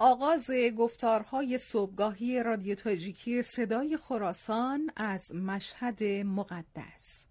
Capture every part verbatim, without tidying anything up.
آغاز گفتارهای صبحگاهی رادیو تاجیکی صدای خراسان از مشهد مقدس.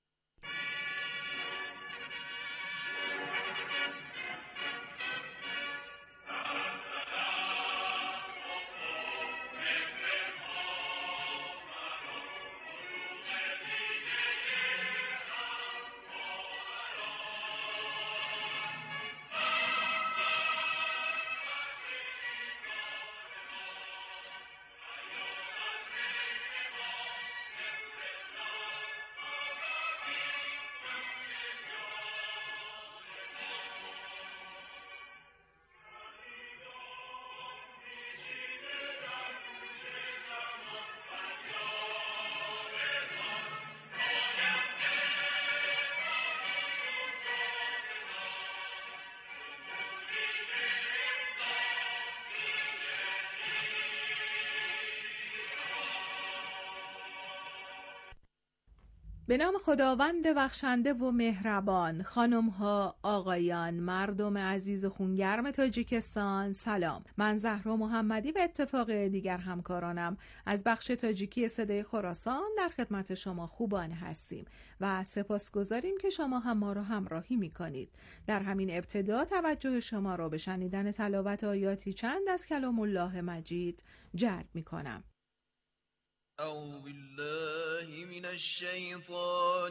به نام خداوند بخشنده و مهربان. خانم‌ها، آقایان، مردم عزیز و خونگرم تاجیکستان، سلام. من زهرا محمدی و اتفاق دیگر همکارانم از بخش تاجیکی صدای خراسان در خدمت شما خوبان هستیم و سپاسگزاریم که شما هم ما را همراهی می‌کنید. در همین ابتدا توجه شما را به شنیدن تلاوت آیاتی چند از کلام الله مجید جلب می‌کنم. أعوذ بالله من الشيطان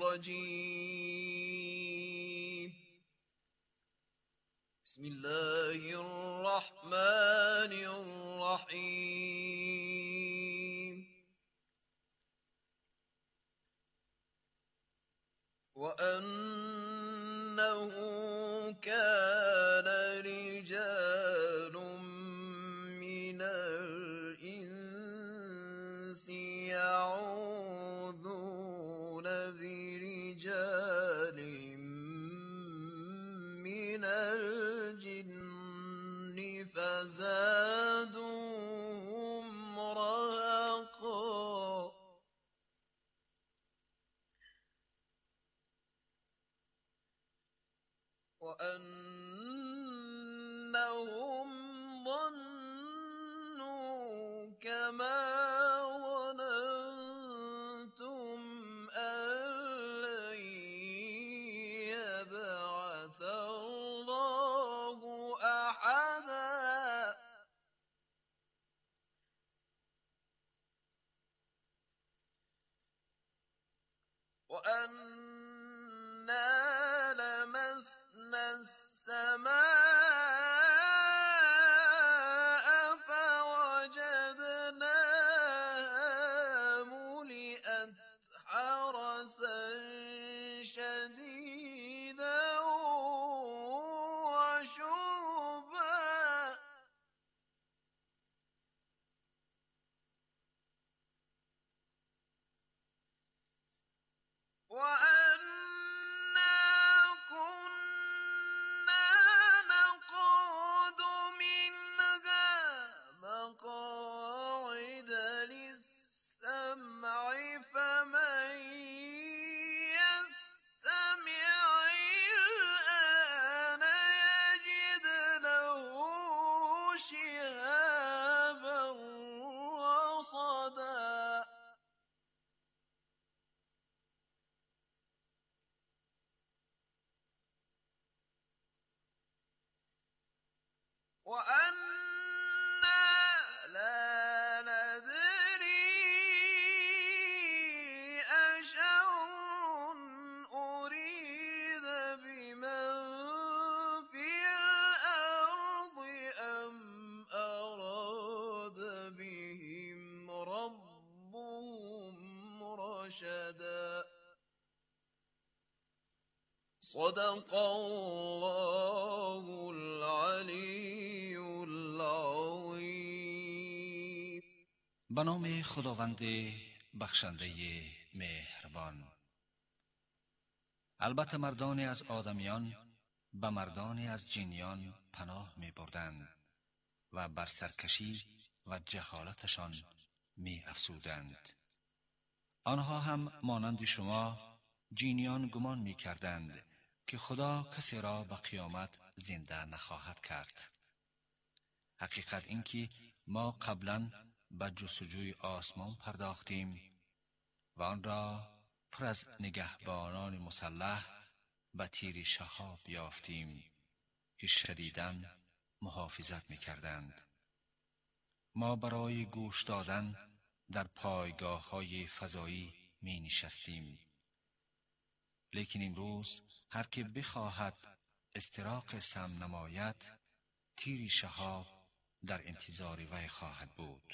الرجيم. بسم الله الرحمن الرحيم. وأنه كان رجال من الإنس يعوذون برجال من الجن فزادوهم رهقا. وأنهم ظنوا كما ظننتم أن لن يبعث الله أحدا. وأنا لمسنا السماء فوجدناها ملئت حرسا شديدا وشهبا. وأنا كنا نقعد منها مقاعد للسمع فمن يستمع الآن يجد له شهابا رصدا. وأنا لا ندري أشر أريد بمن في الأرض أم أراد بهم ربهم رشدا. صدق الله العلی العظیم. به نام خداوند بخشنده مهربان. البته مردانی از آدمیان به مردانی از جنیان پناه می بردند و بر سرکشی و جهالتشان می افزودند. آنها هم مانند شما جنیان گمان می کردند که خدا کسی را به قیامت زنده نخواهد کرد. حقیقت این که ما قبلا به جستجوی آسمان پرداختیم و آن را پر از نگهبانان مسلح به تیر شهاب یافتیم که شدیداً محافظت می‌کردند. ما برای گوش دادن در پایگاه‌های فضایی می نشستیم. لیکن امروز هر که بخواهد استراق سم نماید، تیر شهاب در انتظار وی خواهد بود.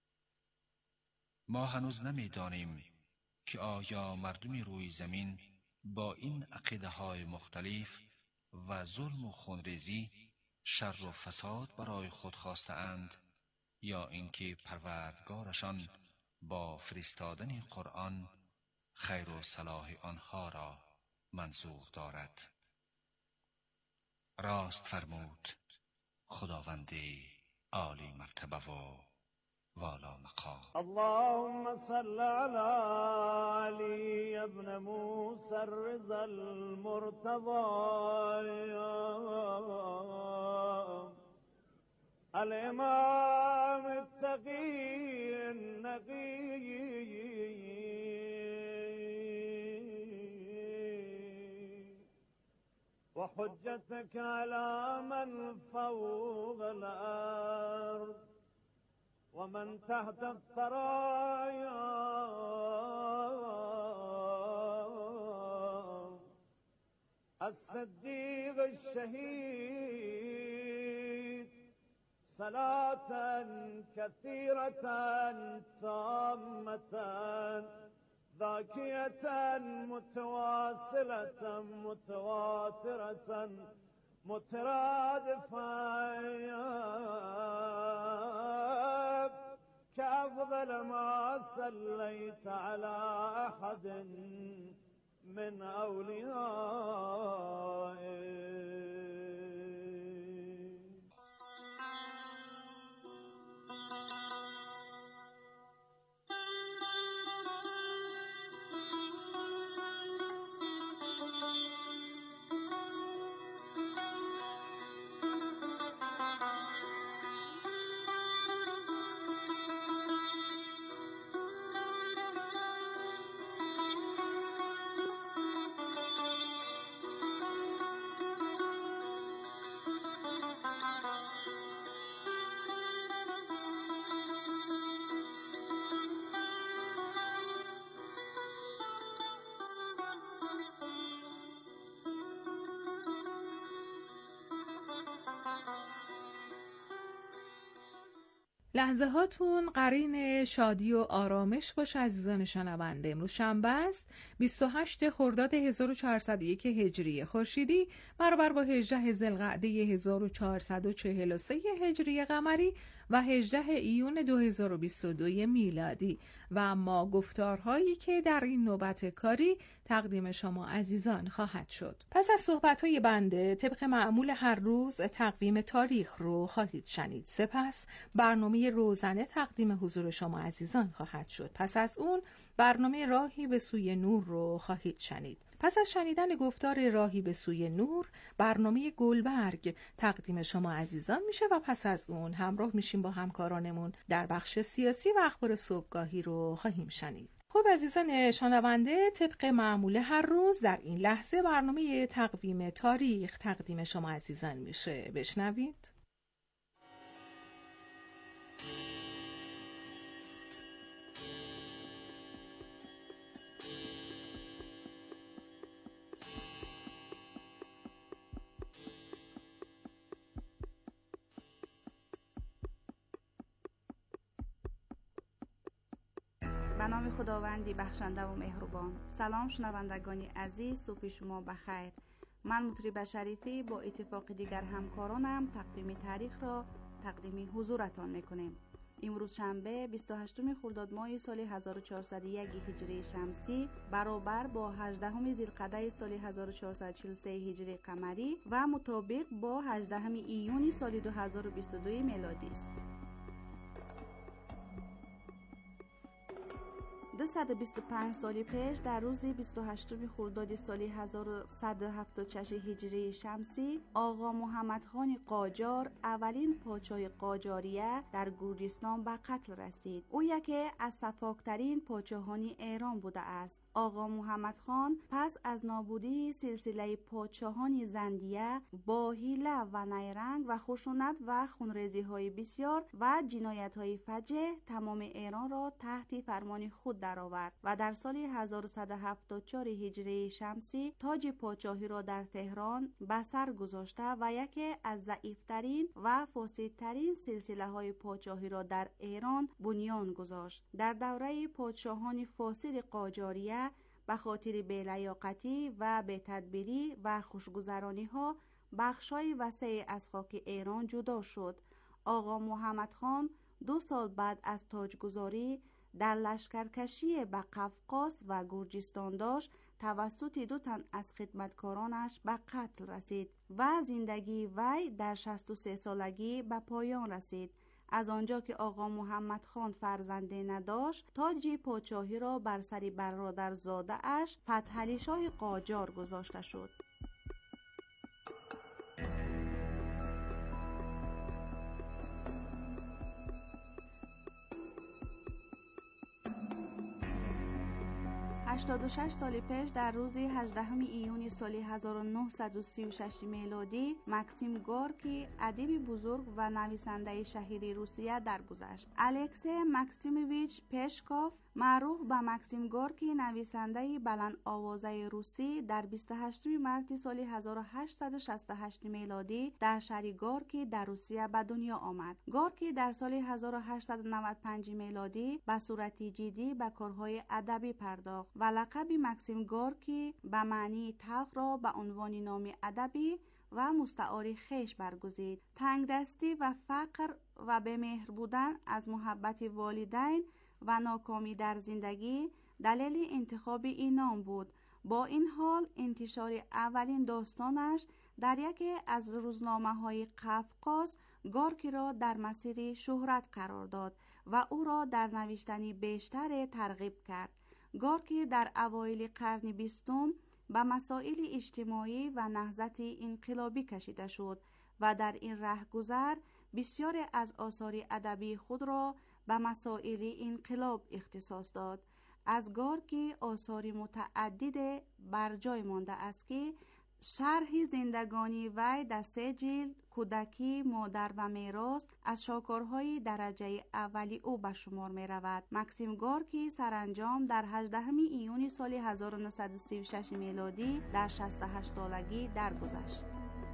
ما هنوز نمی دانیم که آیا مردم روی زمین با این عقیده های مختلف و ظلم و خونریزی شر و فساد برای خود خواسته اند یا اینکه پروردگارشان با فرستادن قرآن خیر و صلاح آنها را منظور دارد. راست فرمود خداوند عالی مرتبه و والا مقام. اللهم صل على علي ابن موسى الرضا المرتضى الامام التقي النقي وحجتك على من فوق الارض ومن تحت الثرايا الصديق الشهيد صلاة كثيرة تامة ذاكية متواصلة متواترة مترادفة كأفضل ما صليت على أحد من أوليائك. لحظه هاتون قرین شادی و آرامش باشه عزیزان شنونده. امروز شنبه است، بیست و هشتم خرداد هزار و چهارصد و یک هجری خورشیدی برابر با هجدهم ذوالقعده هزار و چهارصد و چهل و سه هجری قمری و هجدهم ایون دو هزار و بیست و دو میلادی. و اما گفتارهایی که در این نوبت کاری تقدیم شما عزیزان خواهد شد. پس از صحبت‌های بنده طبق معمول هر روز تقویم تاریخ رو خواهید شنید. سپس برنامه روزانه تقدیم حضور شما عزیزان خواهد شد. پس از اون برنامه راهی به سوی نور رو خواهید شنید. پس از شنیدن گفتار راهی به سوی نور، برنامه گلبرگ تقدیم شما عزیزان میشه و پس از اون همراه میشیم با همکارانمون در بخش سیاسی و اخبار صبحگاهی رو خواهیم شنید. خب عزیزان شنونده، طبق معمول هر روز در این لحظه برنامه تقویم تاریخ تقدیم شما عزیزان میشه. بشنوید. به نام خداوندی بخشنده و مهربان. سلام شنوندگان عزیز، صبح شما بخیر. من مطرب شریفی با اتفاق دیگر همکارانم تقویم تاریخ را تقدیم حضورتان میکنیم. امروز شنبه بیست و هشتم خرداد ماه سال هزار و چهارصد و یک هجری شمسی برابر با هجدهم ذوالقعده سال هزار و چهارصد و چهل و سه هجری قمری و مطابق با هجدهم ایون سال دو هزار و بیست و دو میلادی است. دویست و بیست و پنج سال پیش در روز بیست و هشتم خرداد سال هزار و صد و هفتاد و شش هجری شمسی آقا محمد خان قاجار اولین پادشاه قاجاریه در گرجستان به قتل رسید. او یکی از سفاکترین پادشاهان ایران بوده است. آقا محمد خان پس از نابودی سلسله پادشاهان زندیه با حیله و نیرنگ و خشونت و خونریزی های بسیار و جنایت های فجیع تمام ایران را تحت فرمان خود درآورد و در سال هزار و صد و هفتاد و چهار هجری شمسی تاج پادشاهی را در تهران به سر گذاشته و یکی از ضعیفترین و فاسدترین سلسله های پادشاهی را در ایران بنیان گذاشت. در دوره پادشاهان فاسد قاجاریه به خاطر بی‌لیاقتی و بی‌تدبیری و خوشگذرانی ها بخشای وسیع از خاک ایران جدا شد. آقا محمد خان دو سال بعد از تاجگذاری در لشکرکشی به قفقاز و گرجستان داشت توسط دو تن از خدمتکارانش به قتل رسید و زندگی وی در شصت و سه سالگی به پایان رسید. از آنجا که آقا محمد خان فرزنده نداشت تاج پادشاهی را بر سر برادرزاده اش فتحعلی شاه قاجار گذاشته شد. هشتاد و شش سال پیش در روز هجدهم ایون سال هزار و نهصد و سی و شش میلادی ماکسیم گورکی ادیب بزرگ و نویسنده شهیر روسیه درگذشت. الکسی ماکسیموویچ پشکوف معروف به ماکسیم گورکی نویسنده بلند آوازه روسی در بیست و هشتم مارس سال هزار و هشتصد و شصت و هشت میلادی در شهر گورکی در روسیه به دنیا آمد. گورکی در سال هزار و هشتصد و نود و پنج میلادی به صورت جدی به کارهای ادبی پرداخت و لقب ماکسیم گورکی به معنی تلخ را به عنوان نام ادبی و مستعار خیش برگزید. تنگدستی و فقر و به مهر بودن از محبت والدین و ناکامی در زندگی دلیل انتخاب این نام بود. با این حال انتشار اولین داستانش در یکی از روزنامه‌های قفقاز گورکی را در مسیر شهرت قرار داد و او را در نوشتن بیشتر ترغیب کرد. گورکی در اوایل قرن بیستم به مسائل اجتماعی و نهضت انقلابی کشیده شد و در این رهگذر بسیار از آثار ادبی خود را به مسائل انقلاب اختصاص داد. از گورکی آثار متعدد بر جای مانده است که شرح زندگانی وی در سه جلد کودکی، مادر و میراث از شاهکارهای درجه اولی او به شمار می رود. ماکسیم گورکی سرانجام در هجدهم ایون سال هزار و نهصد و سی و شش میلادی در شصت و هشت سالگی درگذشت.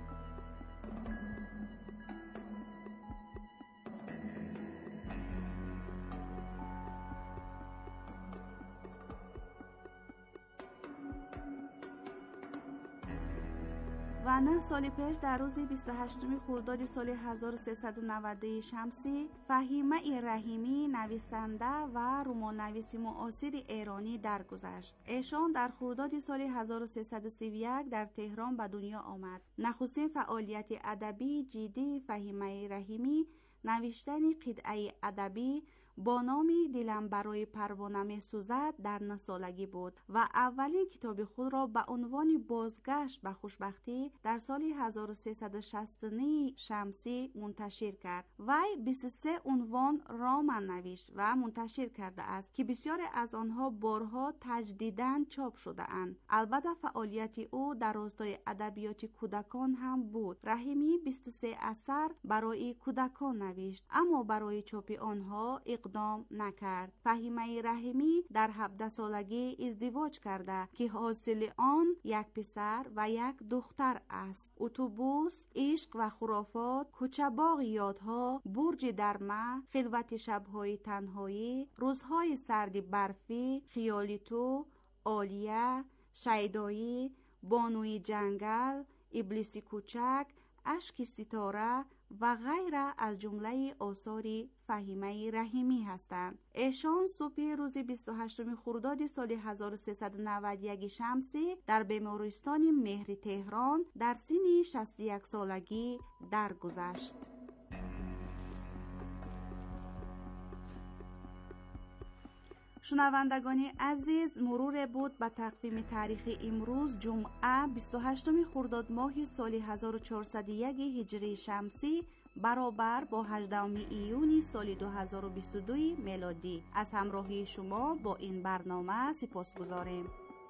و نه سال پیش در روز بیست و هشتم خرداد سال هزار و سیصد و نود شمسی فهیمه رحیمی نویسنده و رمان نویس معاصر ایرانی درگذشت. ایشان در خرداد سال هزار و سیصد و سی و یک در تهران به دنیا آمد. نخستین فعالیت ادبی جدی فهیمه رحیمی نوشتن قطعه ادبی با نام دلم برای پروانه می سوزد در نه سالگی بود و اولین کتاب خود را به عنوان بازگشت به خوشبختی در سال هزار و سیصد و شصت و نه شمسی منتشر کرد. وی بیست و سه عنوان رمان نوشت و منتشر کرده است که بسیار از آنها بارها تجدیداً چاپ شده اند. البته فعالیت او در راستای ادبیات کودکان هم بود. رحیمی بیست و سه اثر برای کودکان نوشت اما برای چاپ آنها اقدام نکرد. فهیمه رحیمی در هفده سالگی ازدواج کرده که حاصل آن یک پسر و یک دختر است. اتوبوس، عشق و خرافات، کوچه باغ یادها، برج درمه، خلوت شبهای تنهایی، روزهای سرد برفی، خیال تو، عالیه، شیدایی، بانوی جنگل، ابلیس کوچک، اشک ستاره و غیره از جمله آثار فهیمه رحیمی هستند. ایشان صبح روز بیست و هشتم خرداد سال هزار و سیصد و نود و یک شمسی در بیمارستان مهر تهران در سن شصت و یک سالگی درگذشت. شنوندگان عزیز، مرور بود به تقویم تاریخی امروز جمعه بیست و هشتم خرداد ماه سال هزار و چهارصد و یک هجری شمسی برابر با هجدهم ایون سال دو هزار و بیست و دو میلادی. از همراهی شما با این برنامه سپاسگزاریم.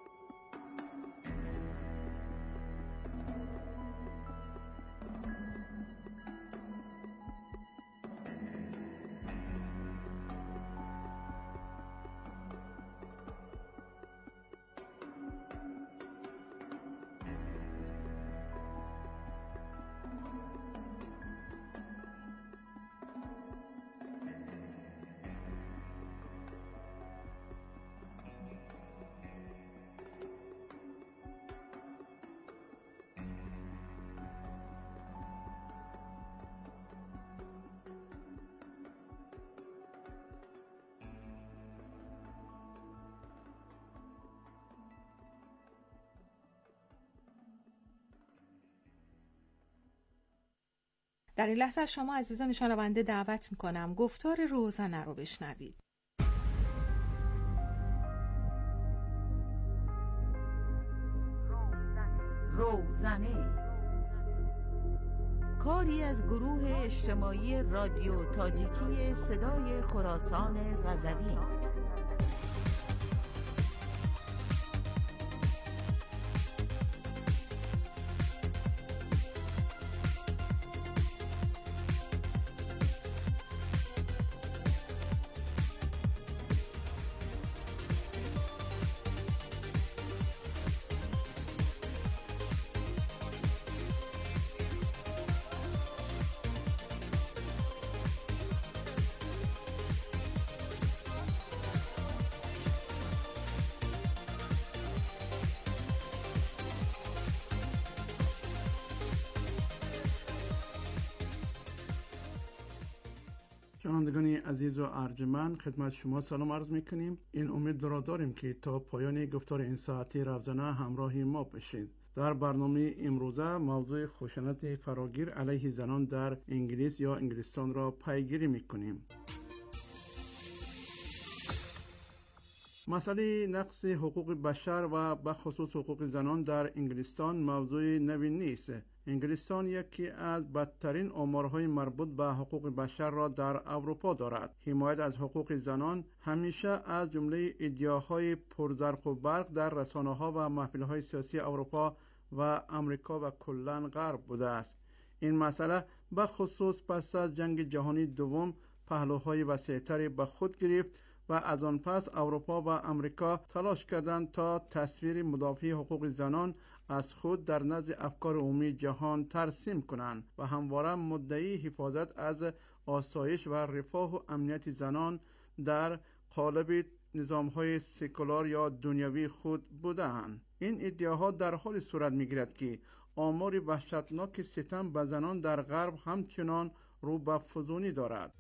در این لحظه شما عزیزان شنونده دعوت میکنم گفتار روزنه رو بشنوید. روزنه کاری از گروه اجتماعی رادیو تاجیکی صدای خراسان رضوی. شنوندگان عزیز و ارجمند، خدمت شما سلام عرض میکنیم. این امید را داریم که تا پایان گفتار این ساعتی روزانه همراهی ما بشید. در برنامه امروزه موضوع خشونت فراگیر علیه زنان در انگلیس یا انگلستان را پیگیری میکنیم. مسئله نقض حقوق بشر و بخصوص حقوق زنان در انگلستان موضوع نوی نیست. انگلستان یکی از بدترین آمارهای مربوط به حقوق بشر را در اروپا دارد. حمایت از حقوق زنان همیشه از جمله ایدئاهای پرزرق و برق در رسانه‌ها و محفل‌های سیاسی اروپا و امریکا و کلاً غرب بوده است. این مسئله به خصوص پس از جنگ جهانی دوم پهلوهای وسیع‌تری به خود گرفت و از آن پس اروپا و امریکا تلاش کردند تا تصویر مدافع حقوق زنان از خود در نزد افکار عمومی جهان ترسیم کنند و همواره مدعی حفاظت از آسایش و رفاه و امنیت زنان در قالب نظام‌های سکولار یا دنیوی خود بودند. این ادعاها در حال صورت می‌گیرد که آمار وحشتناک ستم به زنان در غرب همچنان رو به فزونی دارد.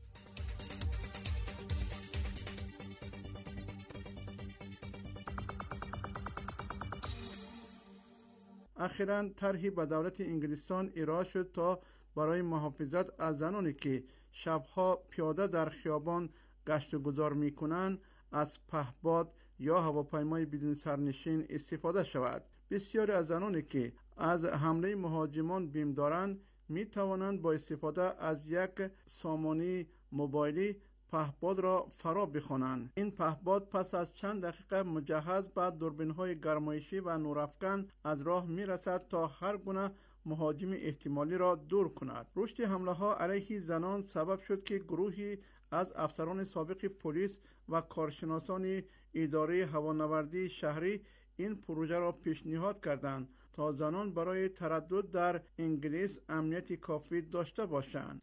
اخیراً طرحی به دولت انگلستان ارائه شد تا برای محافظت از زنانی که شبها پیاده در خیابان گشت و گذار می‌کنند از پهپاد یا هواپیمای بدون سرنشین استفاده شود. بسیاری از زنانی که از حمله مهاجمان بیم دارند می توانند با استفاده از یک سامانه موبایلی پهپاد را فرا بخوانند. این پهپاد پس از چند دقیقه مجهز به دوربین‌های گرمایشی و نورافکن از راه می‌رسد تا هر گونه مهاجم احتمالی را دور کند. رشد حمله‌ها علیه زنان سبب شد که گروهی از افسران سابق پلیس و کارشناسان اداره هوانوردی شهری این پروژه را پیشنهاد کردند تا زنان برای تردد در انگلیس امنیت کافی داشته باشند.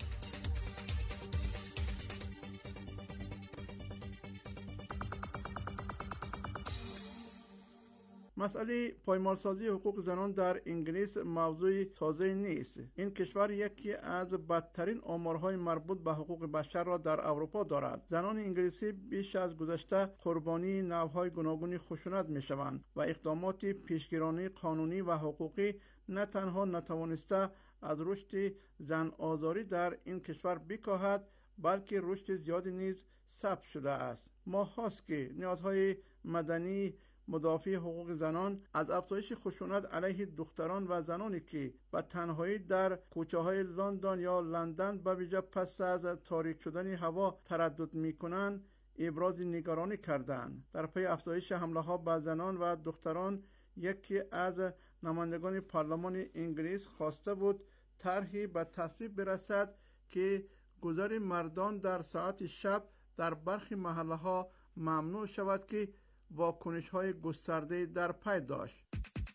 مسئله پایمالسازی حقوق زنان در انگلیس موضوع تازه نیست. این کشور یکی از بدترین آمارهای مربوط به حقوق بشر را در اروپا دارد. زنان انگلیسی بیش از گذشته قربانی نوع‌های گوناگون خشونت می‌شوند و اقدامات پیشگیرانه قانونی و حقوقی نه تنها نتوانسته از رشد زن آزاری در این کشور بکاهد، بلکه رشد زیادی نیز ثبت شده است. ماه‌هاست که نهادهای مدنی مدافع حقوق زنان از افزایش خشونت علیه دختران و زنانی که به تنهایی در کوچه‌های لندن یا لندن به ویژه پس از تاریک شدن هوا تردد می‌کنند ابراز نگرانی کردند. در پی افزایش حمله‌ها به زنان و دختران، یکی از نمایندگان پارلمان انگلیس خواسته بود طرحی به تصویب برسد که گذر مردان در ساعت شب در برخی محله‌ها ممنوع شود که واکنش‌های گسترده در پی داشت.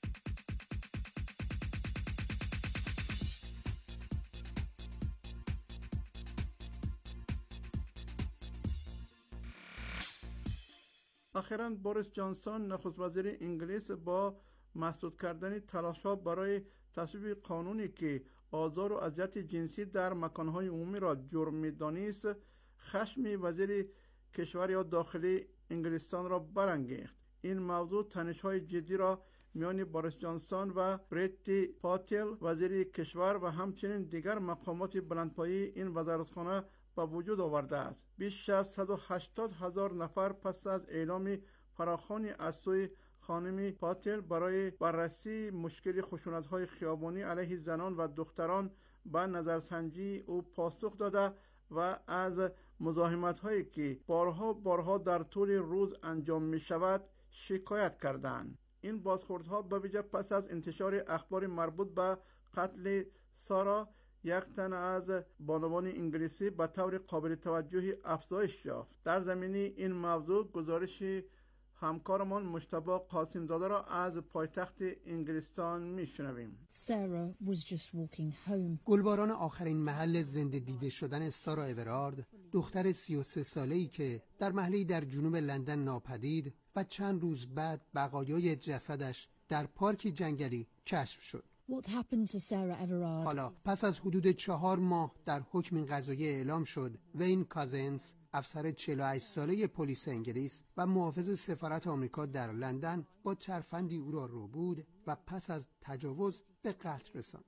اخیراً بوریس جانسون نخست وزیر انگلیس با مسدود کردن تلاش‌ها برای تصویب قانونی که آزار و اذیت جنسی در مکان‌های عمومی را جرم می‌دانست، خشم وزیر کشور یا داخلی انگلستان را برانگیخت. این موضوع تنش‌های جدی را میان بوریس جانسون و پریتی پاتل وزیر کشور و همچنین دیگر مقامات بلندپایه این وزارتخانه به وجود آورده است. بیش از صد و هشتاد هزار نفر پس از اعلام فراخوانی از سوی خانم پاتل برای بررسی مشکل خشونت‌های خیابانی علیه زنان و دختران به نظرسنجی او پاسخ داده و از مزاحمت‌هایی که بارها بارها در طول روز انجام می‌شود شکایت کردند. این بازخوردها به ویژه پس از انتشار اخبار مربوط به قتل سارا، یک تن از بانوان انگلیسی، به طور قابل توجهی افزایش یافت. در زمینه این موضوع گزارش همکارمان مجتبی قاسم زاده را از پایتخت انگلستان میشنویم. گلباران آخرین محل زنده دیده شدن سارا اورارد، دختر سی و سه ساله‌ای که در محله‌ای در جنوب لندن ناپدید و چند روز بعد بقایای جسدش در پارکی جنگلی کشف شد. حالا پس از حدود چهار ماه در حکم قضایی اعلام شد وین کازنز، افسر چهل و هشت ساله پلیس انگلیس و محافظ سفارت آمریکا در لندن، با ترفندی او را روبود و پس از تجاوز به قتل رساند.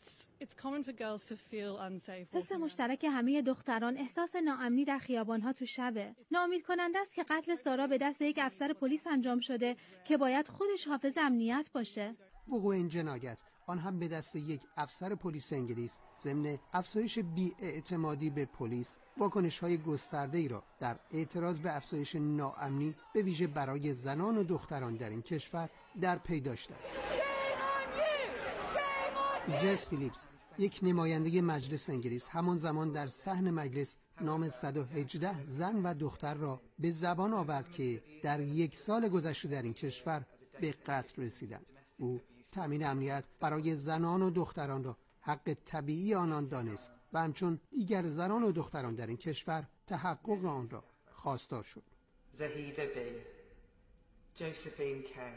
حس مشترک همه دختران احساس ناامنی در خیابان‌ها تو شبه. ناامید کننده است که قتل سارا به دست یک افسر پلیس انجام شده که باید خودش حافظ امنیت باشه. وقوع این جنایت، آن هم به دست یک افسر پلیس انگلیس، ضمن افزایش بی‌اعتمادی به پلیس، واکنش‌های گسترده‌ای را در اعتراض به افزایش ناامنی به ویژه برای زنان و دختران در این کشور در پی داشته است. جس فیلیپس، یک نماینده مجلس انگلیس، همان زمان در صحن مجلس نام صد و هجده زن و دختر را به زبان آورد که در یک سال گذشته در این کشور به قتل رسیدند. او تامین امنیت برای زنان و دختران را حق طبیعی آنان دانست و همچون دیگر زنان و دختران در این کشور تحقق آن را خواستار شد. زهیده بی، جوزفین کی.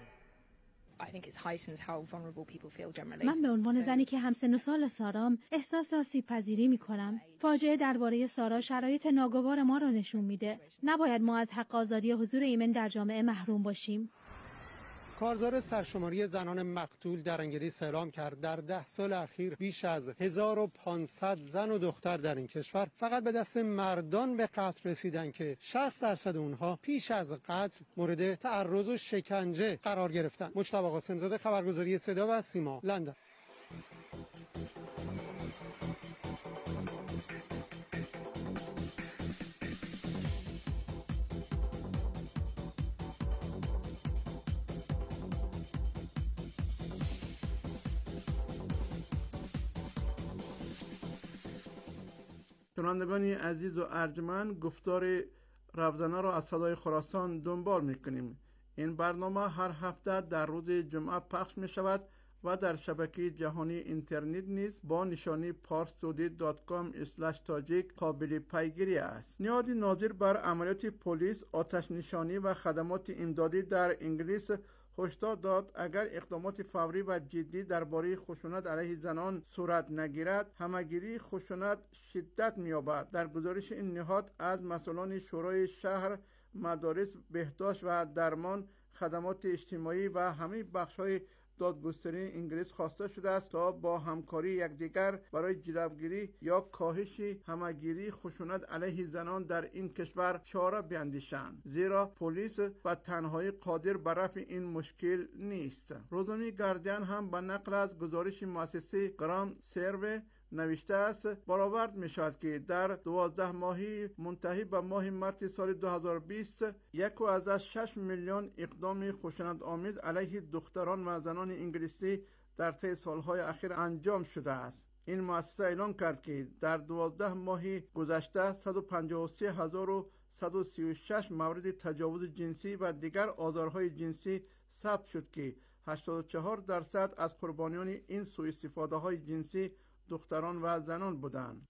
من به عنوان زنی که همسن و سال سارام احساس آسیب پذیری می کنم. فاجعه درباره سارا شرایط ناگوار ما را نشون میده. نباید ما از حق آزادی حضور ایمن در جامعه محروم باشیم. کارزار سرشماری زنان مقتول در انگلیس اعلام کرد در ده سال اخیر بیش از هزار و پانصد زن و دختر در این کشور فقط به دست مردان به قتل رسیدن که شصت درصد اونها پیش از قتل مورد تعرض و شکنجه قرار گرفتن. مجتبی قاسم زاده، خبرگزاری صدا و سیما، لندن. شنوندگان عزیز و ارجمند، گفتار ربزنه را از صدای خراسان دنبال میکنیم. این برنامه هر هفته در روز جمعه پخش می شود و در شبکه جهانی اینترنت نیز با نشانی پارسودی دات کام اسلش تاجیک قابل پیگیری است. نهاد ناظر بر عملیات پلیس، آتش نشانی و خدمات امدادی در انگلیس هشدار داد اگر اقدامات فوری و جدی درباره خشونت علیه زنان صورت نگیرد، همه‌گیری خشونت شدت می‌یابد. در گزارش این نهاد از مسئولان شورای شهر، مدارس، بهداشت و درمان، خدمات اجتماعی و همه بخش‌های دادگستری انگلیس خواسته شده است تا با همکاری یکدیگر برای جلوگیری یا کاهش همگیری خشونت علیه زنان در این کشور چاره بیندیشند، زیرا پلیس و تنهایی قادر بر رفع این مشکل نیست. روزنامه گاردین هم به نقل از گزارش مؤسسه گرام سروی نوشته است برآورد می شود که در دوازده ماهی منتهی به ماه مارس سال دو هزار و بیست یک و از شش میلیون اقدام خشونت آمیز علیه دختران و زنان انگلیسی در طی سالهای اخیر انجام شده است. این مؤسسه اعلام کرد که در دوازده ماه گذشته صد و پنجاه و سه هزار و صد و سی و شش مورد تجاوز جنسی و دیگر آزارهای جنسی ثبت شد که هشتاد و چهار درصد از قربانیان این سوء استفاده های جنسی دختران و زنان بودند.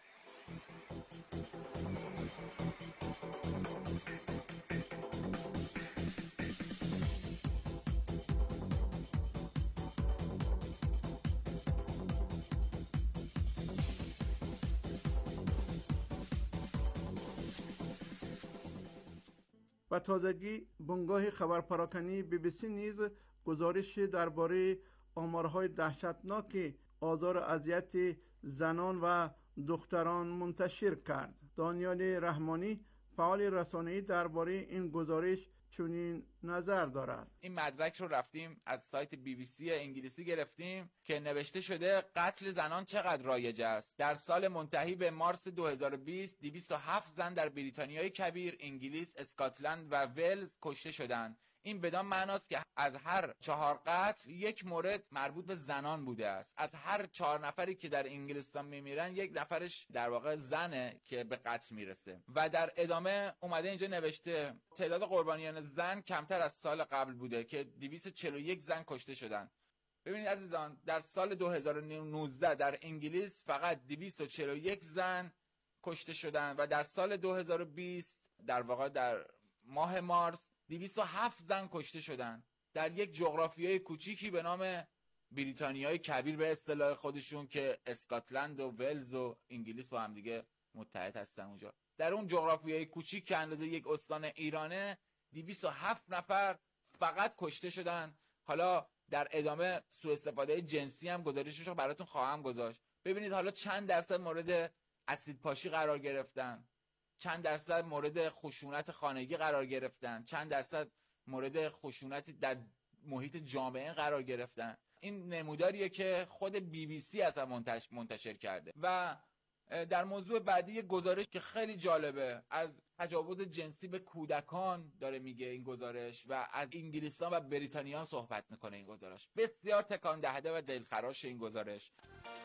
و تازگی بنگاه خبرپراکنی بی بی سی نیز گزارش درباره آمارهای دهشتناک آزار و اذیت زنان و دختران منتشر کرد. دانیال رحمانی فعال رسانه‌ای درباره این گزارش چنین نظر دارد. این مدرک رو رفتیم از سایت بی بی سی انگلیسی گرفتیم که نوشته شده قتل زنان چقدر رایج است. در سال منتهی به مارس دو هزار و بیست دویست و هفت زن در بریتانیای کبیر، انگلیس، اسکاتلند و ولز کشته شدند. این بدان معناست که از هر چهار قتل یک مورد مربوط به زنان بوده است. از هر چهار نفری که در انگلستان میمیرن یک نفرش در واقع زنه که به قتل میرسه. و در ادامه اومده اینجا نوشته تعداد قربانیان زن کمتر از سال قبل بوده که دویست و چهل و یک زن کشته شدن. ببینید عزیزان، در سال دو هزار و نوزده در انگلیس فقط دویست و چهل و یک زن کشته شدن و در سال دو هزار و بیست در واقع در ماه مارس دویست و هفت زن کشته شدن در یک جغرافیای کوچیکی به نام بریتانیای کبیر به اصطلاح خودشون که اسکاتلند و ولز و انگلیس با هم دیگه متحد هستن. اونجا در اون جغرافیای کوچیک که اندازه یک استان ایرانه دویست و هفت نفر فقط کشته شدن. حالا در ادامه سوء استفاده جنسی هم گزارشش رو براتون خواهم گذاشت. ببینید حالا چند درصد مورد اسید پاشی قرار گرفتن، چند درصد مورد خشونت خانگی قرار گرفتن، چند درصد مورد خشونت در محیط جامعه قرار گرفتن. این نموداریه که خود بی بی سی اصلا منتشر کرده. و در موضوع بعدی گزارش که خیلی جالبه، از تجاوز جنسی به کودکان داره میگه این گزارش و از انگلیسان و بریتانیا صحبت میکنه. این گزارش بسیار تکان دهنده و دلخراش این گزارش.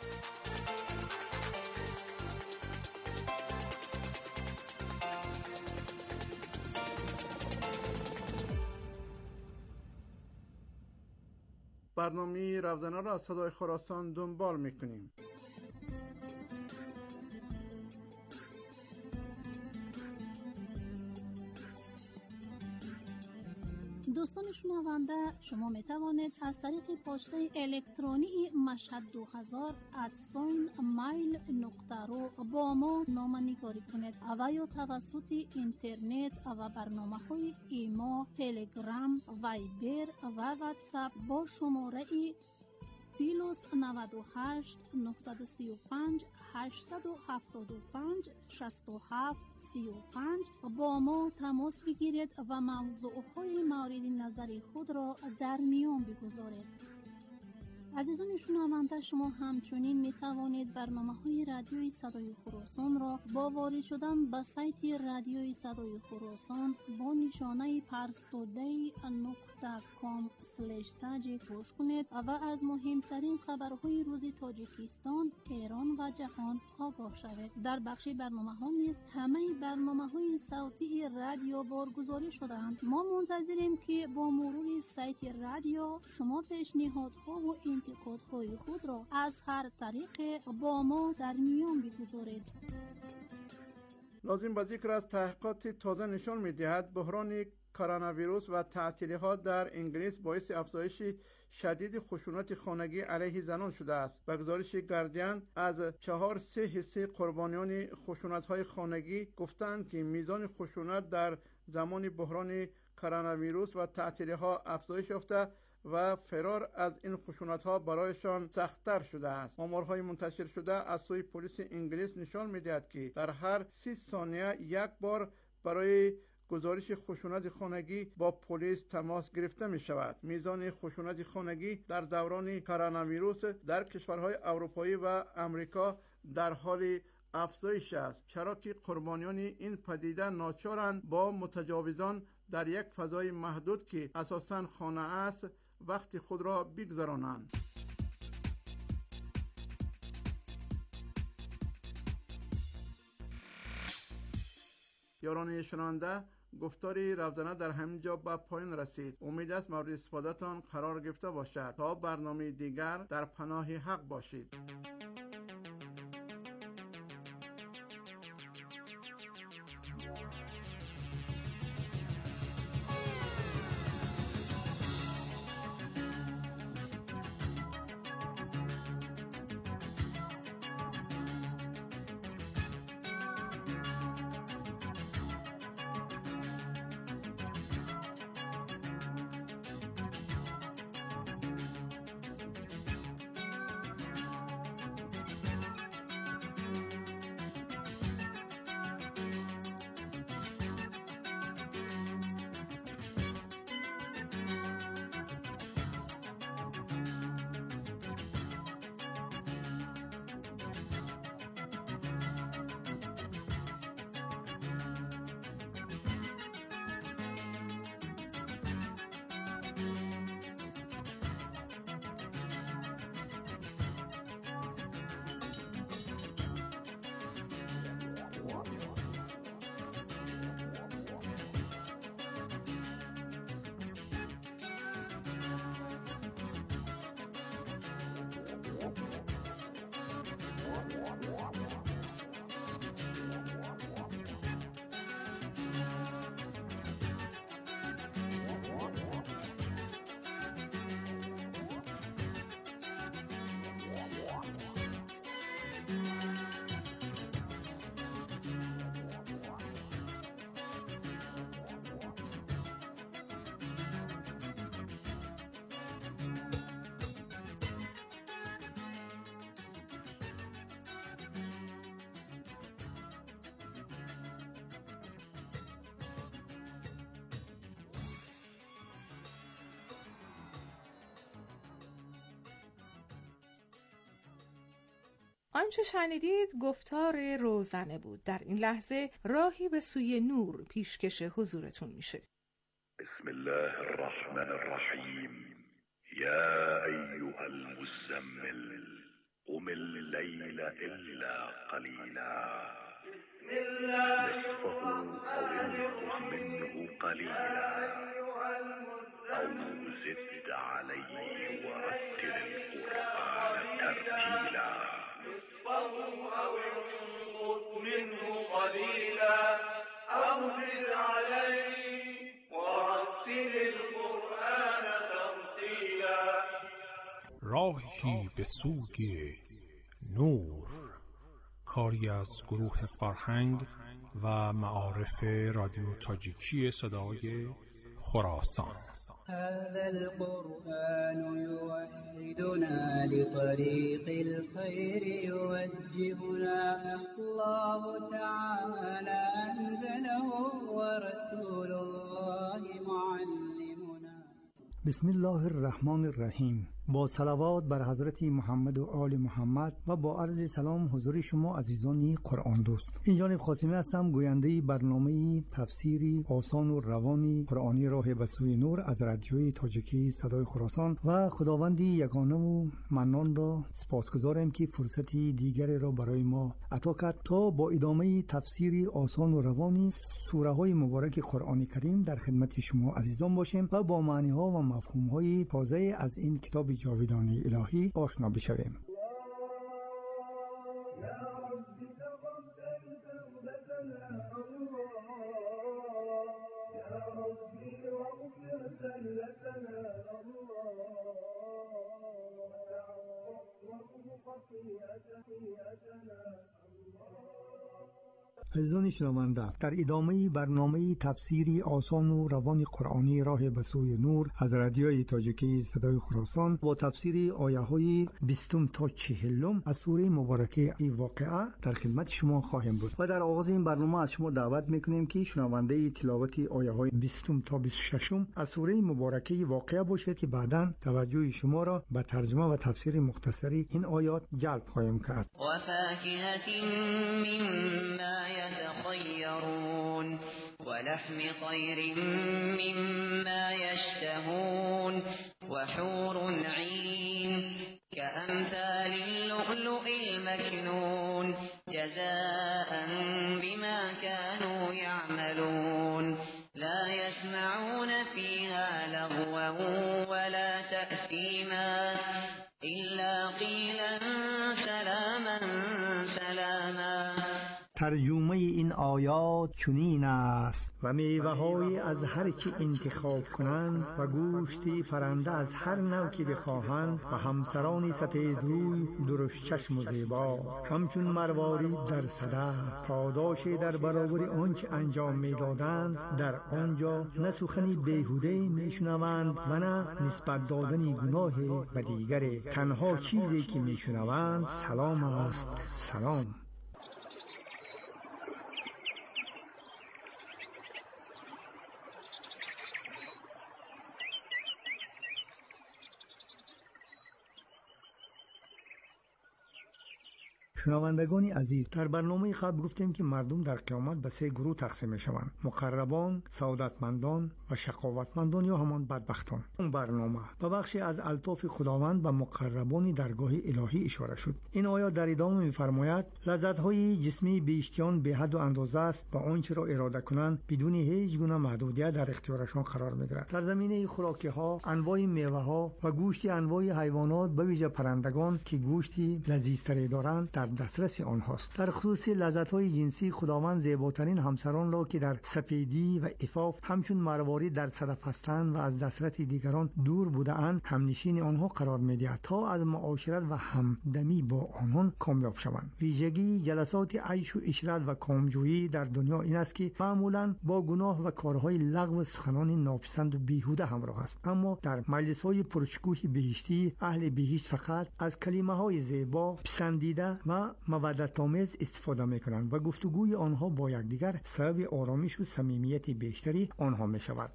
برنامه روزانه را از صدای خراسان دنبال میکنیم. دوستان شنونده، شما می توانید از طریق پسته الکترونی مشهد دو هزار ات مایل نقطه رو با ما نامه‌نگاری کنید و یا توسط اینترنت و برنامه های ایما، تلگرام، وایبر و واتساپ با شماره پلاس نود و هشت نهصد و سی و پنج هشتصد و هفتاد و پنج شصت و هفت سی و پنج با ما تماس بگیرید و موضوعهای مورد نظر خود را در میان بگذارید. عزیزان شنونده، شما همچنین می توانید برنامه های رادیوی صدای خراسان را با وارد شدن به سایت رادیوی صدای خراسان با نشانه پرستودی نقطه کام سلش تاج گوش کنید و از مهمترین خبرهای روز تاجیکستان، ایران و جهان آگاه شوید. در بخش برنامه ها نیز همه برنامه های صوتی رادیو بارگذاری شدند. ما منتظریم که با مرور سایت رادیو شما پیشنهادها و انتقادهای خود را از هر طریق با ما در میان بگذارید. لازم به ذکر از تحقیقات تازه نشان می‌دهد بحران کرونا ویروس و تعطیلی‌ها در انگلیس باعث افزایش شدید خشونت خانگی علیه زنان شده است. به گزارش گاردین از چهار سه حصه قربانیان خشونت‌های خانگی گفتند که میزان خشونت در زمان بحران کرونا ویروس و تعطیلی‌ها افزایش یافته و فرار از این خشونت‌ها برایشان سخت‌تر شده است. آمارهای منتشر شده از سوی پلیس انگلیس نشان می‌دهد که در هر سی ثانیه یک بار برای گزارش خشونت خانگی با پلیس تماس گرفته می شود. میزان خشونت خانگی در دوران کرونا ویروس در کشورهای اروپایی و امریکا در حال افزایش است، چرا که قربانیان این پدیده ناچارند با متجاوزان در یک فضای محدود که اساساً خانه است وقت خود را بگذرانند. یاران شنونده، گفتاری روزانه در همین جا به پایان رسید. امید است مورد استفادهتان قرار گرفته باشد. تا برنامه دیگر در پناه حق باشید. آنچه شنیدید گفتار روزنه بود. در این لحظه راهی به سوی نور پیشکش حضورتون میشه. بسم الله الرحمن الرحیم. یا ایها المزمل قم الليل الا قلیلا نصفه او انقص منه قلیلا او زد علیه ورتل القرآن ترتیلا أو انقص منه قليلا أو زد عليه ورتل القرآن ترتيلا. راهی به سوی نور، کاری از گروه فرهنگ و معارف رادیو تاجیکی صدای خراسان. هذا القرآن يوحدنا لطريق الخير يوجهنا الله تعالى أنزله ورسول الله معلمنا. بسم الله الرحمن الرحیم. با صلوات بر حضرت محمد و آل محمد و با عرض سلام حضور شما عزیزان قرآن دوست. این جانب خاتمی هستم، گوینده برنامه تفسیری آسان و روانی قرآنی راه به سوی نور از رادیوی تاجیکی صدای خراسان و خداوندی یگانه و منان را سپاسگزارم که فرصتی دیگری را برای ما عطا کرد تا با ادامه تفسیری آسان و روانی سوره های مبارک قرآن کریم در خدمت شما عزیزان باشیم و با معنی ها و مفهوم های تازه از این کتاب جاودانی الهی آشنا بشویم. عزیزان شنونده، در ادامه برنامه تفسیری آسان و روان قرآنی راه به سوی نور از رادیوی تاجیکی صدای خراسان با تفسیر آیه های بیستم تا چهلم از سوره مبارکه واقعه در خدمت شما خواهیم بود و در آغاز این برنامه از شما دعوت میکنیم که شنونده تلاوت آیه های بیستم تا بیست و ششم از سوره مبارکه واقعه باشید که بعداً توجه شما را به ترجمه و تفسیر مختصری این آیات جلب خواهیم کرد. و فاکهة مما يتخيرون ولحم طير مما يشتهون وحور عين كأمثال اللؤلؤ المكنون جزاء بما كانوا يعملون لا يسمعون فيها لغوا ولا تأثيما إلا قيلا سلاما سلاما. ترجمه این آیات چنین است: و میوه های از هر چی انتخاب کنند و گوشتی پرنده از هر نوع که بخواهند و همسران سپید روی درشت چشم و زیبا همچون مروارید در صدف پاداش در برابر آنچه انجام میدادند در آنجا نه سخنی بیهوده میشنوند و نه نسبت دادن گناه به دیگری، تنها چیزی که میشنوند سلام است، سلام. شنوندگان عزیز، در برنامه قبل گفتیم که مردم در قیامت به سه گروه تقسیم میشوند: مقربان، سعادتمندان و شقاوتمندان یا همان بدبختان. اون برنامه به بخشی از الطاف خداوند و مقربان درگاه الهی اشاره شد. این آیات در ادامه می‌فرماید لذت‌های جسمی بیشتیان به حد و اندازه است و آنچه را اراده کنند بدون هیچ گونه محدودیت در اختیارشان قرار می‌گیرد. در زمینه خوراکی‌ها، انواع میوه‌ها و گوشت انواع حیوانات به ویژه پرندگان که گوشتی لذیذتری دارند در دسترس آنهاست. در خصوص لذت‌های جنسی خداوند زیباترین همسران را که در سپیدی و عفاف همچون مروارید در صدف هستند و از دسترس دیگران دور بوده‌اند همنشین آنها قرار می‌دهد تا از معاشرت و همدمی با آنان کامیاب شوند. ویژگی جلسات عیش و عشرت و کامجویی در دنیا این است که معمولاً با گناه و کارهای لغو و سخنان ناپسند و بیهوده همراه است، اما در مجلس‌های پرشکوه بهشتی اهل بهشت فقط از کلمه‌های زیبا، پسندیده و مودت‌آمیز استفاده می‌کنند و گفتگوی آنها با یکدیگر سبب آرامش و صمیمیت بیشتری آنها می‌شود.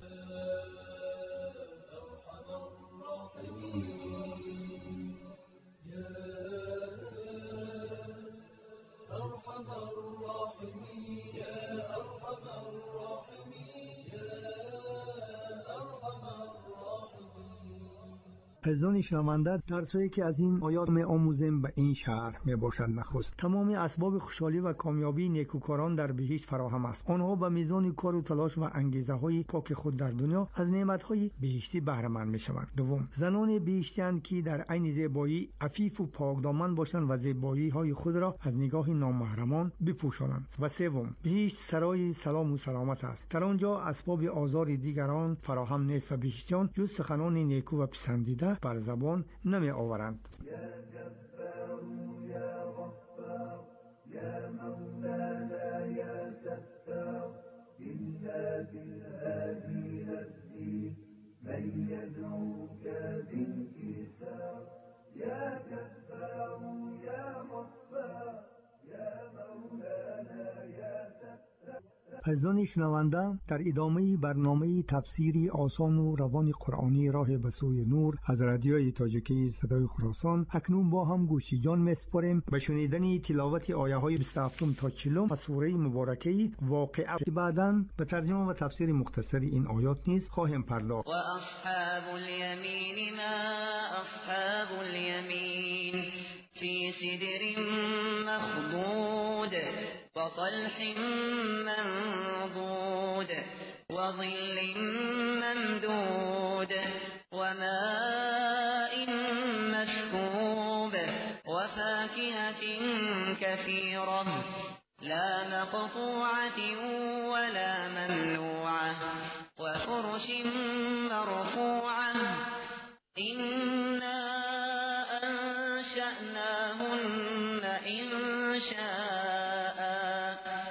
عزیزان شنونده، درسی که از این آیات می آموزیم به این شهر می باشد. نخست تمام اسباب خوشحالی و کامیابی نیکوکاران در بهشت فراهم است. آنها به میزان کار و تلاش و انگیزه های پاک خود در دنیا از نعمت های بهشتی بهره مند می شوند. دوم، زنان بهشتیان که در عین زیبایی عفیف و پاکدامن باشند و زیبایی های خود را از نگاه نامحرمان بپوشانند. و سوم، بهشت سرای سلام و سلامت است. در آنجا اسباب آزار دیگران فراهم نیست و بهشتیان جز سخنان نیکو و پسندیده بر زبان نمی آورند. عزیزان شنونده، در ادامه برنامه تفسیری آسان و روان قرآنی راه به سوی نور از رادیوی تاجیکی صدای خراسان اکنون با هم گوشی جان می‌سپاریم به شنیدن تلاوت آیه های بیست و هفت تا چهل از سوره مبارکه واقعه که بعداً به ترجمه و تفسیر مختصری این آیات نیز خواهیم پرداخت. و اصحاب الیمین ما اصحاب الیمین فی سدر مخضود وطلح منضود وظل ممدود وماء مسكوب وفاكهة كثيرة لا مقطوعة ولا ممنوعة وفرش مرفوعة إنا أنشأناهن إنشاء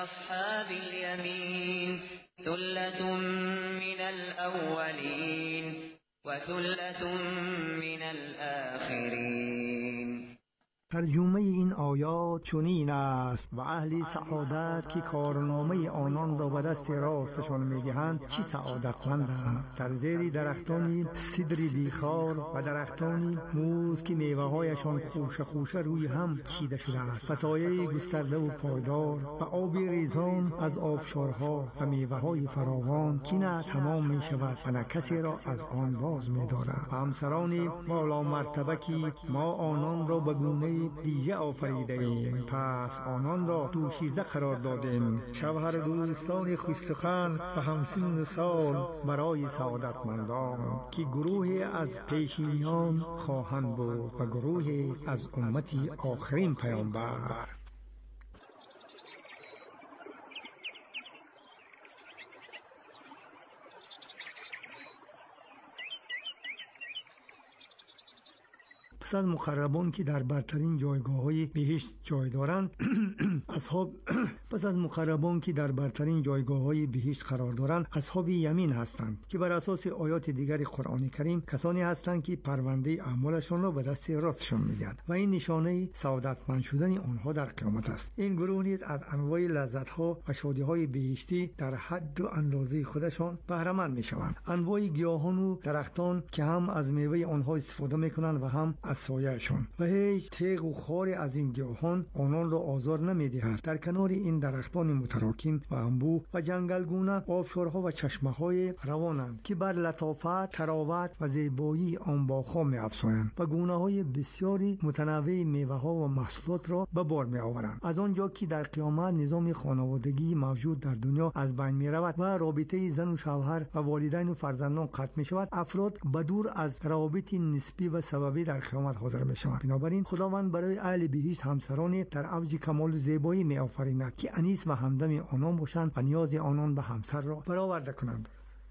أصحاب اليمين ثلة من الأولين وثلة من الآخرين. ترجمه این آیات چنین است: و اهل سعادت که کارنامه آنان را به دست راستشان می‌دهند چه سعادتمندند. در زیر درختان سدر بیخار و درختان موز که میوه‌هایشان خوشه خوشه روی هم چیده شده است و سایه گسترده و پایدار و آب ریزان از آبشارها و میوه‌های فراوان که نه تمام می‌شود و نه کسی را از آن باز می‌دارد. و همسران والا مرتبه که ما آنان را به گونه دیگه آفریده ایم، پس آنان را دوشیزه قرار دادیم، شوهر دوستان خوش‌سخن و همسن سال برای سعادتمندان که گروهی از پیشینیان خواهند بود و گروهی از امتی آخرین پیامبر. پس از مقربان که در برترین جایگاه‌های بهشت جای دارند اصحاب پس از مقربان که در برترین جایگاه‌های بهشت قرار دارند اصحاب یمین هستند که بر اساس آیات دیگر قرآن کریم کسانی هستند که پرونده اعمالشان را به دست راستشان می‌دهند و این نشانه سعادتمند شدن آنها در قیامت است. این گروه نیز از انواع لذت‌ها و شادی‌های بهشتی در حد و اندازه خودشان بهره مند می‌شوند. انواع گیاهان و درختان که هم از میوه آنها استفاده می‌کنند و هم از سایه‌شان و هیچ تیغ و خاری از این گیاهان آنان را آزار نمی‌دهد. در کنار این درختان متراکم و انبوه و جنگلگونه آبشارها و چشمه‌های روانند که بر لطافت، تراوت و زیبایی آن باغ‌ها می‌افزایند و گونه‌های بسیاری متنوع میوه‌ها و محصولات را به بار می‌آورند. از آنجا که در قیامت نظام خانوادگی موجود در دنیا از بین می‌رود و رابطه زن و شوهر و والدین و فرزندان قطع می‌شود، افراد بدور از روابط نسبی و سببی در قیامت حاضر می‌شوند. بنابراین خداوند برای اهل بهشت همسرانی در اوج کمال و زیبایی می‌آفریند که انیس و همدم آنان باشند و نیاز آنان به همسر را برآورده کنند.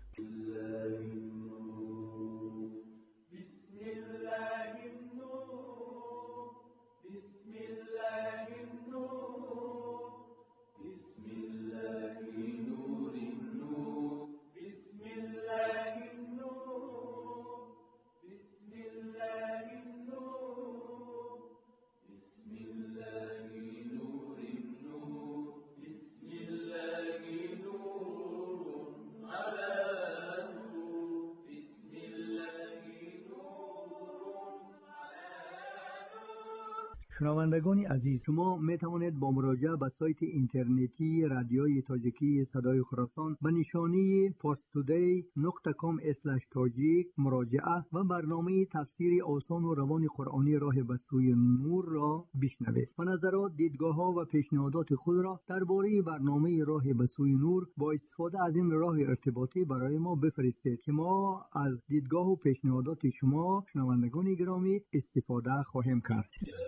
شنوندگان عزیز، شما می توانید با مراجعه به سایت اینترنتی رادیوی تاجیکی صدای خراسان به نشانی پارستودی نقطه کام اسلش تاجیک مراجعه و برنامه تفسیر آسان و روان قرآنی راه به سوی نور را بشنوید و نظرات، دیدگاه ها و پیشنهادات خود را درباره برنامه راه به سوی نور با استفاده از این راه ارتباطی برای ما بفرستید که ما از دیدگاه و پیشنهادات شما شنوندگان گرامی استفاده خواهیم کرد.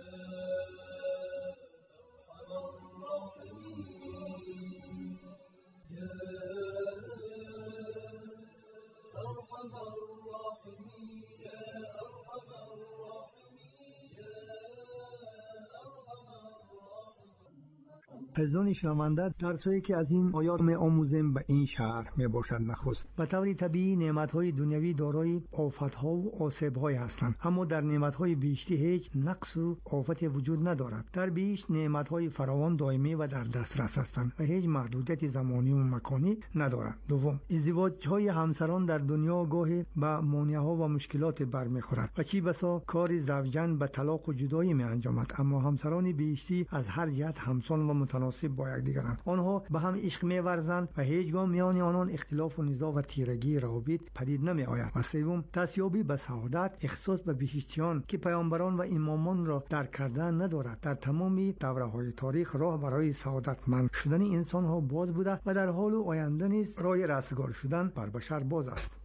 عزیزان شنونده، درسایی که از این آیات می آموزیم به این شهر می باشد. نخست به طور طبیعی نعمت‌های دنیوی دارای آفت‌ها و آسیب‌های هستند، اما در نعمت‌های بهشتی هیچ نقص و آفتی وجود ندارد. در بهشت نعمت‌های فراوان دائمی و در دسترس هستند و هیچ محدودیت زمانی و مکانی ندارند. دوم، ازدواج‌های همسران در دنیا گاهی به مانع‌ها و مشکلات برمیخورد و چی بسا کار زوجین به طلاق و جدایی می انجامد، اما همسران بهشتی از هر جهت همسان و متناسب با یکدیگرند. آنها به هم عشق می‌ورزند و هیچگاه میان آنان اختلاف و نزاع و تیرگی روابط پدید نمی آید. و سوم، دستیابی به سعادت اختصاص به بهشتیان که پیامبران و امامان را درک کردن ندارد. در تمامی دوره‌های تاریخ راه برای سعادتمند شدن انسان‌ها باز بوده و در حال آینده نیز راه رستگار شدن بر بشر باز است.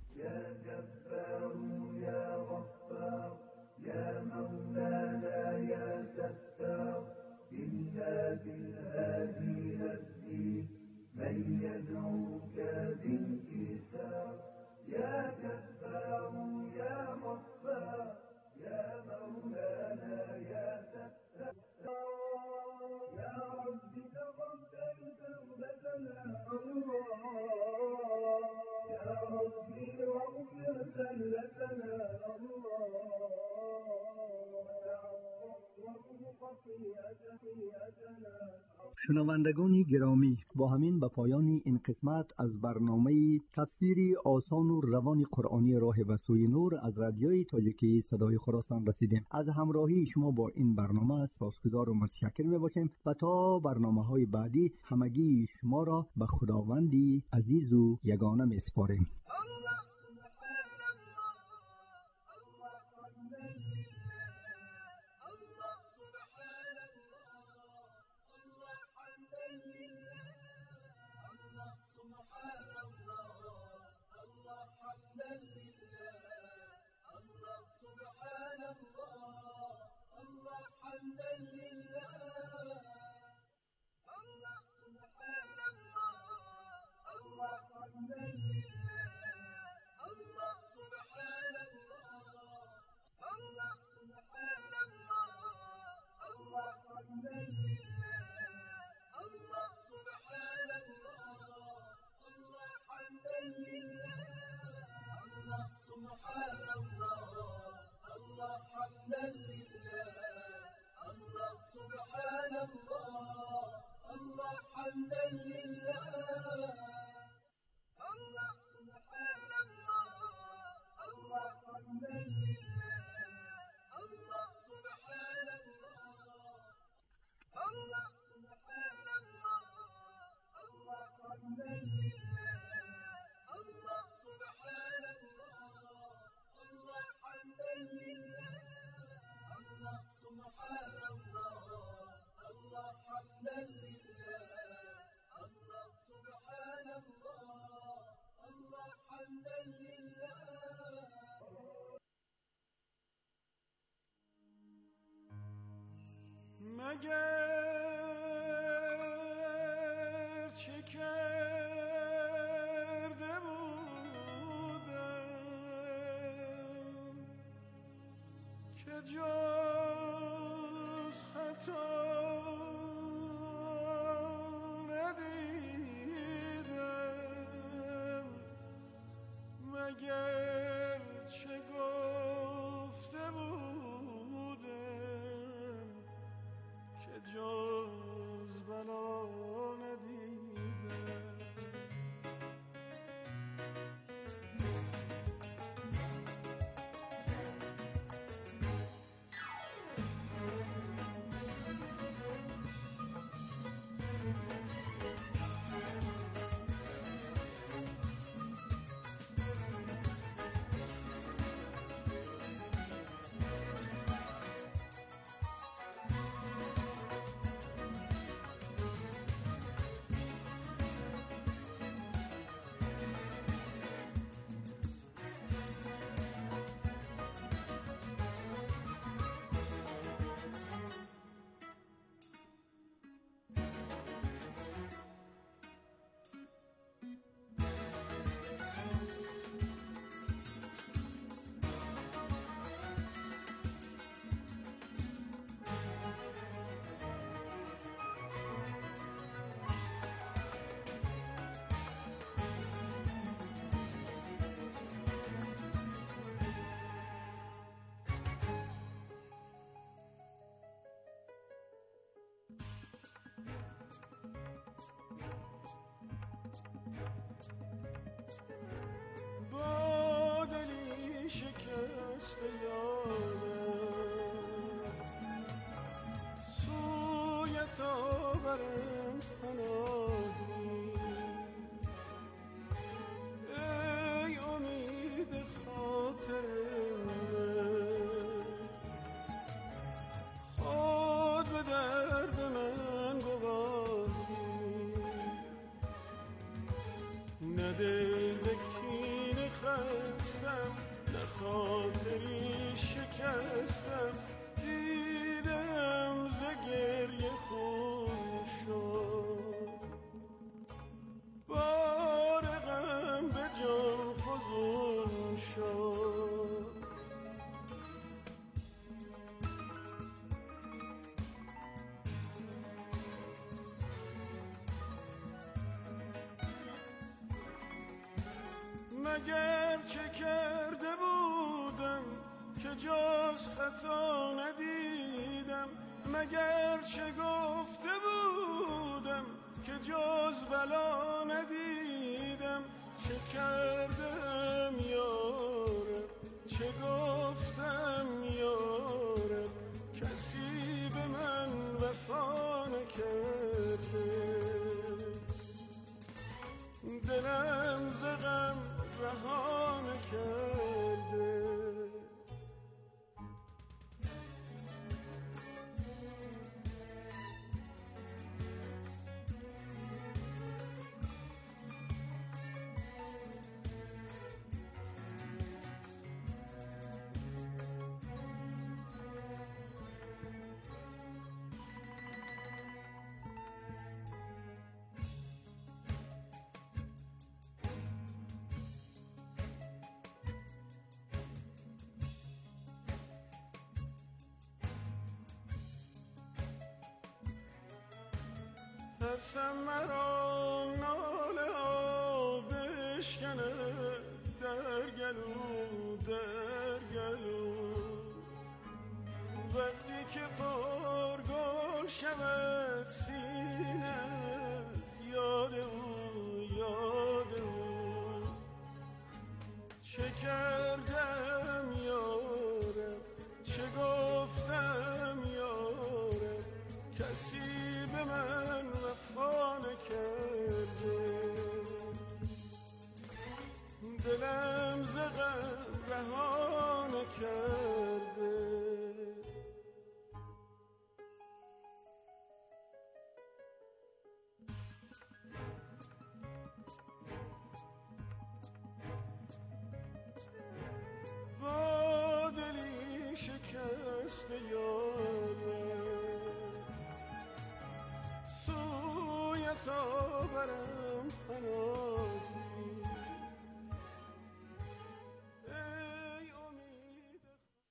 من يدعوك بالكتاب يا جبار يا غفار يا مولانا يا ستار يا رب تقبل توبتي شنوندگان گرامی، با همین به پایان این قسمت از برنامه تفسیری آسان و روان قرآنی راه به سوی نور از رادیوی تاجیکی صدای خراسان رسیدیم. از همراهی شما با این برنامه سپاسگزار و متشکر میباشیم و تا برنامه های بعدی همگی شما را به خداوندی عزیز و یگانه میسپاریم. مگر چه کرده بودم که جز خطا ندیدم، مگر چه گفته بودم که جز بلا ندیدم. مگر چه کرده بودم که جز خطا ندیدم، مگر چه گفته بودم که جز بلا ندیدم، چه کردم یارم چه گفتم یارم، کسی به من وفا نکرده، دلم ز غم رها نکرده. ترسم مرا ناله ها بشکنه در گلو در گلو، وقتی که پرگل شود سینه یاد او یاد او، چه کردم یارم چه گفتم یارم، کسی به من وفا نکرده، دلم ز غم رها نکرده. با دلی شکست یارم تا برم فنایی، ای امید.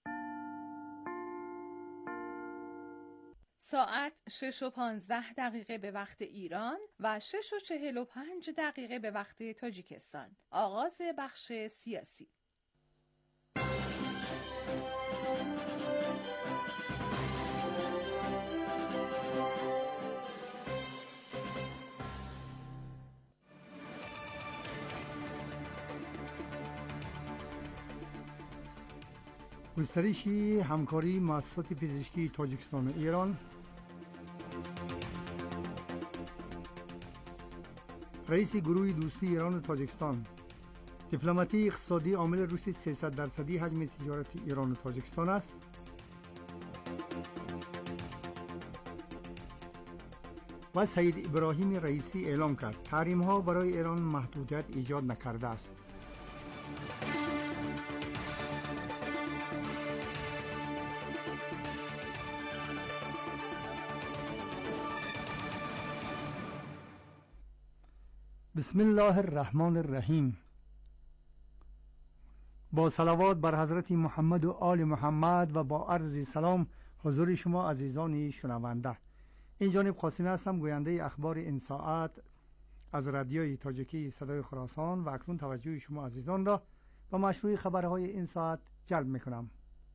ساعت شش و پانزده دقیقه به وقت ایران و شش و چهل و پنج دقیقه به وقت تاجیکستان. آغاز بخش سیاسی. گسترش همکاری مؤسسات پزشکی تاجیکستان و ایران. رئیس گروه دوستی ایران و تاجیکستان. دیپلماتی اقتصادی عامل رشد سیصد درصدی حجم تجارت ایران و تاجیکستان است. و سید ابراهیم رئیسی اعلام کرد تحریم ها برای ایران محدودیت ایجاد نکرده است. بسم الله الرحمن الرحیم. با صلوات بر حضرت محمد و آل محمد و با عرض سلام حضور شما عزیزان شنونده. این جانب قاسمی هستم، گوینده اخبار این ساعت از رادیوی تاجیکی صدای خراسان و اکنون توجه شما عزیزان را به مشروع خبرهای این ساعت جلب میکنم.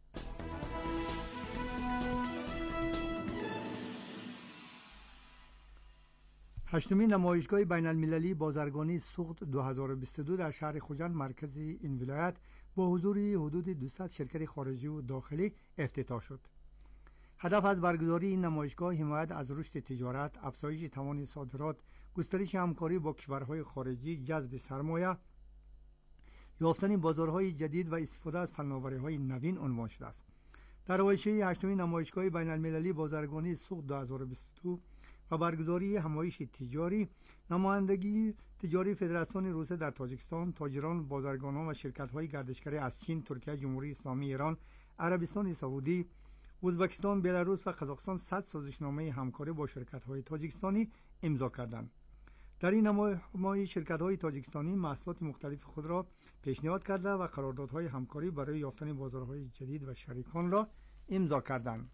هشتمین نمایشگاه بین المللی بازرگانی سوخت دو هزار و بیست و دو در شهر خوجند مرکز این ولایت با حضور حدود دویست شرکت خارجی و داخلی افتتاح شد. هدف از برگزاری این نمایشگاه حمایت از رشد تجارت، افزایش توان صادرات، گسترش همکاری با کشورهای خارجی، جذب سرمایه، یافتن بازارهای جدید و استفاده از فناوری‌های نوین عنوان شده است. در واژه هشتمین نمایشگاه بین المللی بازرگانی سوخت دو هزار و بیست و دو و برگزاری همایش تجاری، نمایندگی تجاری فدراسیون روسیه در تاجیکستان، تاجران، بازرگانان و شرکت‌های گردشگری از چین، ترکیه، جمهوری اسلامی ایران، عربستان سعودی، ازبکستان، بلاروس و قزاقستان صد سازشنامه همکاری با شرکت‌های تاجیکستانی امضا کردند. در این نمایش شرکت‌های تاجیکستانی محصولات مختلف خود را پیشنهاد کرده و قراردادهای همکاری برای یافتن بازارهای جدید و شریکان را امضا کردند.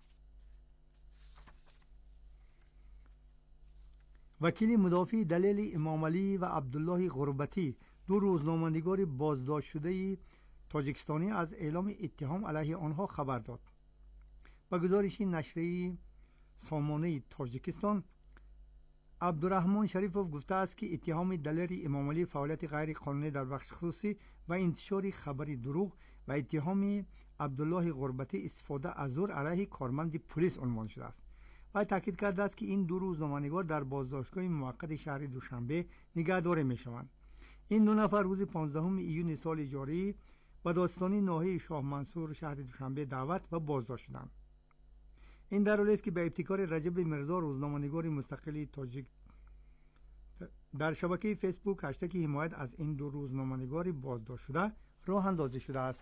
وکیل مدافع دلیل امام علی و عبدالله غربتی، دو روزنامه‌نگار بازداشت شده تاجیکستانی، از اعلام اتهام علیه آنها خبر داد. با گزارش نشریه سامانه تاجیکستان عبدالرحمن شریفوف گفته است که اتهام دلیر امام علی فعالیت غیر قانونی در بخش خصوصی و انتشار خبر دروغ و اتهام عبدالله غربتی استفاده از زور علیه کارمند پلیس عنوان شده است. و تاکید کرده است که این دو روزنامه‌نگار در بازداشتگاه موقت شهر دوشنبه نگهداری می‌شوند. این دو نفر روز پانزدهم ایون سال جاری و داستانی ناحیه شاه منصور شهر دوشنبه دعوت و بازداشت شدند. این در حالی است که به ابتکار رجب مرزا روزنامه‌نگار مستقل تاجیک در شبکه فیسبوک هشتگ حمایت از این دو روزنامه‌نگار بازداشت شده راه اندازی شده است.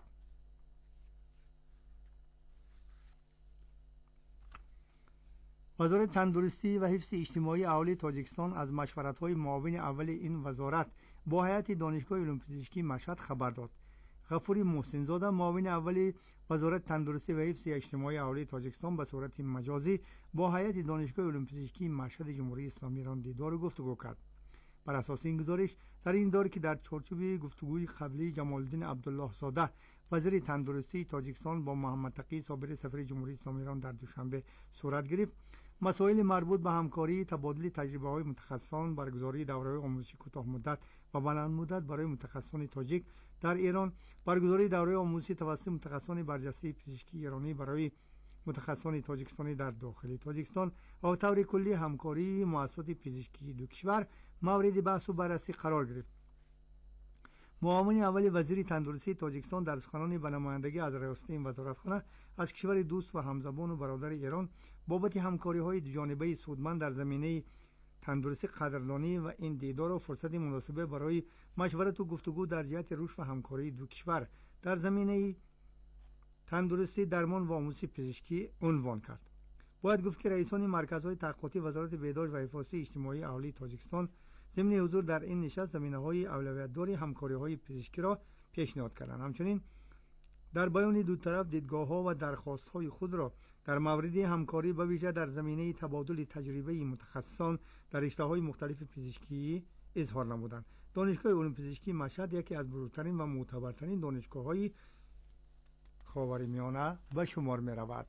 وزارت تندرستی و حفظ اجتماعی اهالی تاجیکستان از مشورت‌های معاون اول این وزارت با هیئت دانشگاه علوم پزشکی مشهد خبر داد. غفوری محسن زاده معاون اول وزارت تندرستی و حفظ اجتماعی اهالی تاجیکستان به صورت مجازی با هیئت دانشگاه علوم پزشکی مشهد جمهوری اسلامی ایران دیدار و گفتگو کرد. بر اساس این گزارش در این دور که در چارچوب گفتگوی قبلی جمال الدین عبدالله زاده وزیر تندرستی تاجیکستان با محمد تقی صابر سفیر جمهوری اسلامی ایران در دوشنبه صورت گرفت، مسائل مربوط به همکاری، تبادل تجربه‌های متخصصان، برگزاری دوره‌های آموزشی کوتاه مدت و بلند مدت برای متخصصان تاجیک در ایران، برگزاری دوره آموزشی توسط متخصصان برجسته پزشکی ایرانی برای متخصصان تاجیکستانی در داخل تاجیکستان و به طور کلی همکاری مؤسسات پزشکی دو کشور مورد بحث و بررسی قرار گرفت. معاون اول وزیر تندرستی تاجیکستان در سخنانی به نمایندگی از ریاست این وزارتخانه از کشور دوست و همزبان و برادر ایران بابت همکاری‌های دوجانبه سودمند در زمینه تندرستی قدردانی و این دیدار و فرصت مناسبه برای مشورت و گفتگو در جهت رشد و همکاری دو کشور در زمینه تندرستی، درمان و آموزش پزشکی عنوان کرد. باید گفت که رئیسان مرکزهای تحقیقاتی وزارت بهداشت و حفاظت اجتماعی اهالی تاجیکستان ضمن حضور در این نشست زمینه‌های اولویت‌دار همکاری‌های پزشکی را پیشنهاد کردند. همچنین در بیان دو طرف دیدگاه‌ها و درخواست‌های خود را در مورد همکاری به ویژه در زمینه تبادل تجربه متخصصان در رشته‌های مختلف پزشکی اظهار نمودند. دانشگاه علوم پزشکی مشهد یکی از بزرگترین و معتبرترین دانشگاه‌های خاورمیانه به شمار می‌رود.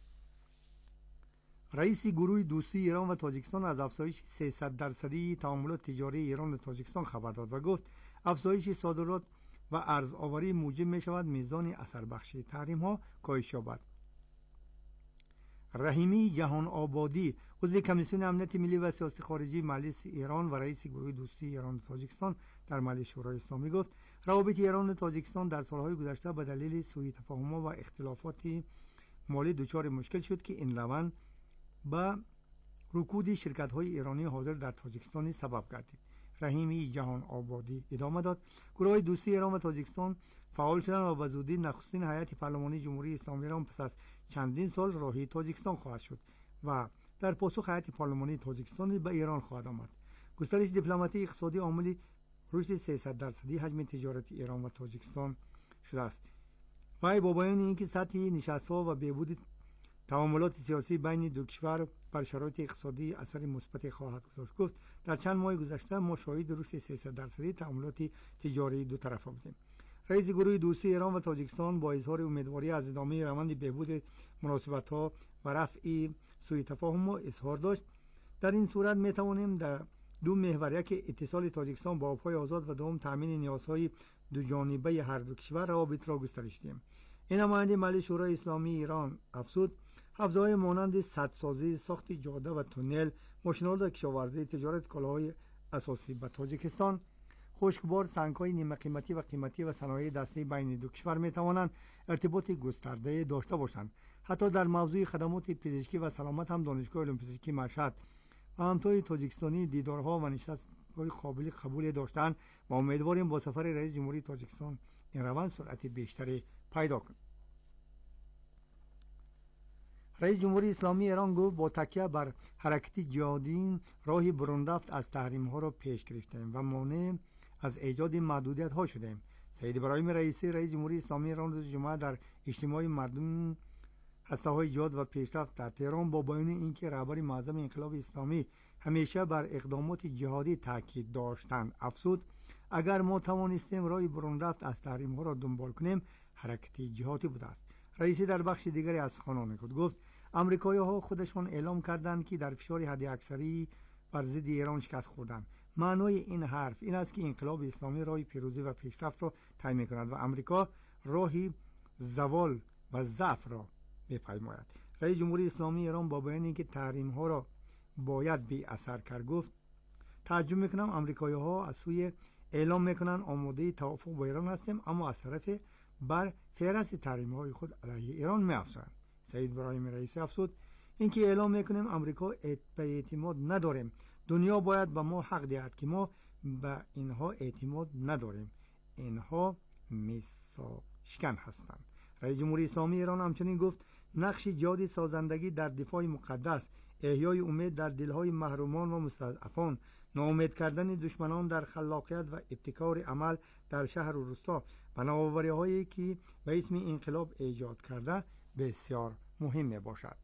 رئیس گروه دوستی ایران و تاجیکستان از افزایش سیصد درصدی تعاملات تجاری ایران و تاجیکستان خبر داد و گفت افزایش صادرات و ارزآوری موجب می شود میزان اثر بخشی تحریم ها کاهش یابد. رحیمی جهان آبادی عضو کمیسیون امنیت ملی و سیاست خارجی مجلس ایران و رئیس گروه دوستی ایران و تاجیکستان در مجلس شورای اسلامی گفت روابط ایران و تاجیکستان در سالهای گذشته به دلیل سوء تفاهم‌ها و اختلافات مالی دچار مشکل شد که این روند با رکود شرکت‌های ایرانی حاضر در تاجیکستان سبب گردید. رحیمی جهان آبادی ادامه داد گروه دوستی ایران و تاجیکستان فعال شدن و به زودی نخستین هیئت پارلمانی جمهوری اسلامی ایران پس از چندین سال راهی تاجیکستان خواهد شد و در پاسخ هیئت پارلمانی تاجیکستان به ایران خواهد آمد. گسترش دیپلماتی اقتصادی عامل رشد سیصد درصدی حجم تجارت ایران و تاجیکستان شده است. و با بیان اینکه سطح نشست‌ها و بهبود تعاملات سیاسی بین دو کشور بر شرایط اقتصادی اثر مثبتی خواهد گذاشت، گفت در چند ماه گذشته ما شاهد رشد سیصد درصدی تعاملات تجاری دو طرفه بودیم. رئیس گروه دوستی ایران و تاجیکستان با اظهار امیدواری از ادامه روند بهبود مناسبت‌ها و رفع سوء تفاهم اظهار داشت. در این صورت می توانیم در دو محور، یک اتصال تاجیکستان با آب‌های آزاد و دوم تامین نیازهای دو جانبه هر دو کشور روابط را گسترش دهیم. این نماینده مجلس شورای اسلامی ایران افزود حوزه‌های مانند سدسازی، ساخت جاده و تونل، ماشین‌آلات و کشاورزی، تجارت کالاهای اساسی به تاجیکستان، خشکبار، سنگ‌های نیمه قیمتی و قیمتی و صنایع دستی بین دو کشور می‌توانند ارتباط گسترده داشته باشند. حتی در موضوع خدمات پزشکی و سلامت هم دانشگاه علوم پزشکی مشهد و همتای تاجیکستانی دیدارها و نشست‌های قابل قبول داشتند و امیدواریم با سفر رئیس جمهوری تاجیکستان این روند سرعت بیشتری پیدا کند. رئیس جمهوری اسلامی ایران گفت با تکیه بر حرکت جهادی راهی برون رفت از تحریم ها را پیش گرفتیم و مانع از ایجاد محدودیت ها شدیم. سید ابراهیم رئیسی رئیس جمهوری اسلامی ایران روز جمعه در اجتماع مردم هسته های جهاد و پیشرفت در تهران با بیان اینکه رهبر معظم انقلاب اسلامی همیشه بر اقدامات جهادی تاکید داشتند افزود اگر ما توانستیم راهی برون رفت از تحریم ها را دنبال کنیم حرکت جهادی بوده است. رئیسی در بخش دیگری از سخنان خود گفت آمریکایی‌ها خودشان اعلام کردند که در فشار حداکثری بر ضد ایران شکست خوردند. معنای این حرف این است که انقلاب اسلامی راه پیروزی و پیشرفت را طی می‌کند و آمریکا راهی زوال و ضعف را می‌پیماید. رئیس جمهوری اسلامی ایران با بیان اینکه تحریم‌ها را باید بی اثر کرد گفت: تعجب می‌کنم آمریکایی‌ها از سوی اعلام می‌کنند آماده توافق با ایران هستیم، اما از طرف بر فهرست تحریم‌های خود علیه ایران می‌افزایند. سید ابراهیم رئیسی افزود: اینکه اعلام می‌کنیم آمریکا به اعتماد نداریم، دنیا باید به ما حق دهد که ما به اینها اعتماد نداریم. اینها میثاق‌شکن هستند. رئیس جمهوری اسلامی ایران همچنین گفت: نقش جهاد سازندگی در دفاع مقدس، احیای امید در دلهای محرومان و مستضعفان، ناامید کردن دشمنان در خلاقیت و ابتکار عمل در شهر و روستا و نوآوری‌هایی که به اسم انقلاب ایجاد کرده بسیار مهم باشد.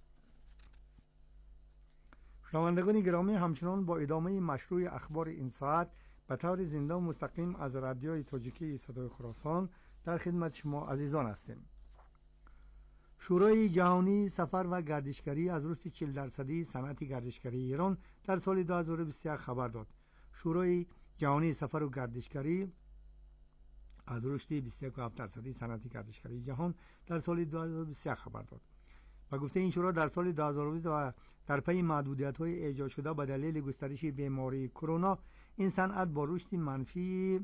شنوندگان گرامی، همچنان با ادامه مشروع اخبار این ساعت به طور زنده و مستقیم از رادیوی تاجیکی صدای خراسان در خدمت شما عزیزان هستیم. شورای جهانی سفر و گردشگری از رشد چهل درصدی صنعت گردشگری ایران در سال دو هزار و بیست و یک خبر داد. شورای جهانی سفر و گردشگری از رشد بیست و یک و هفت درصدی صنعت گردشگری جهان در سال دو هزار و بیست و یک خبر داد. و گفته این شورا در سال دو هزار و بیست و در پی محدودیت‌های ایجاد شده به دلیل گسترش بیماری کرونا، این صنعت با رشد منفی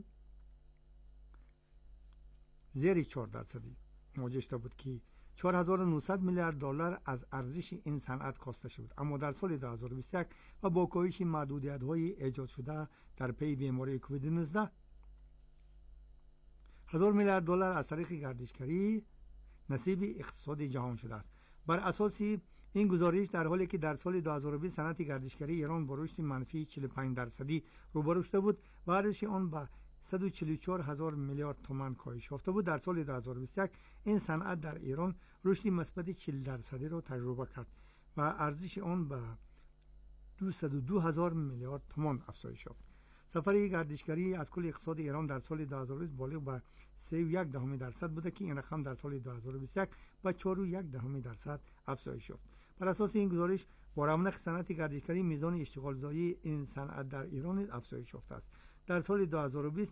زیر چهار درصدی مواجه شده بود که چهار هزار و نهصد میلیارد دلار از ارزش این صنعت کاسته شد. اما در سال دو هزار و بیست و یک و با کاهش محدودیت‌های ایجاد شده در پی بیماری کووید نوزده، هزار میلیارد دلار از طریق گردشگری نصیب اقتصاد جهان شده است. بر اساس این گزارش، در حالی که در سال دو هزار و بیست صنعت گردشگری ایران با رشد منفی چهل و پنج درصدی روبرو شده بود و ارزش آن به صد و چهل و چهار هزار میلیارد تومان کاهش یافته بود، در سال دو هزار و بیست و یک این صنعت در ایران رشد مثبت چهل درصدی را تجربه کرد و ارزش آن به دویست و دو هزار میلیارد تومان افزایش یافت. سفر گردشگری از کل اقتصاد ایران در سال دو هزار و بیست بالغ به سه و یک دهم درصد بوده که این رقم در سال دو هزار و بیست و یک به چهار و یک دهم درصد افزایش یافت. بر اساس این گزارش، با رونق صنعت گردشگری میزان اشتغال زایی این صنعت در ایران افزایش یافته است. در سال دو هزار و بیست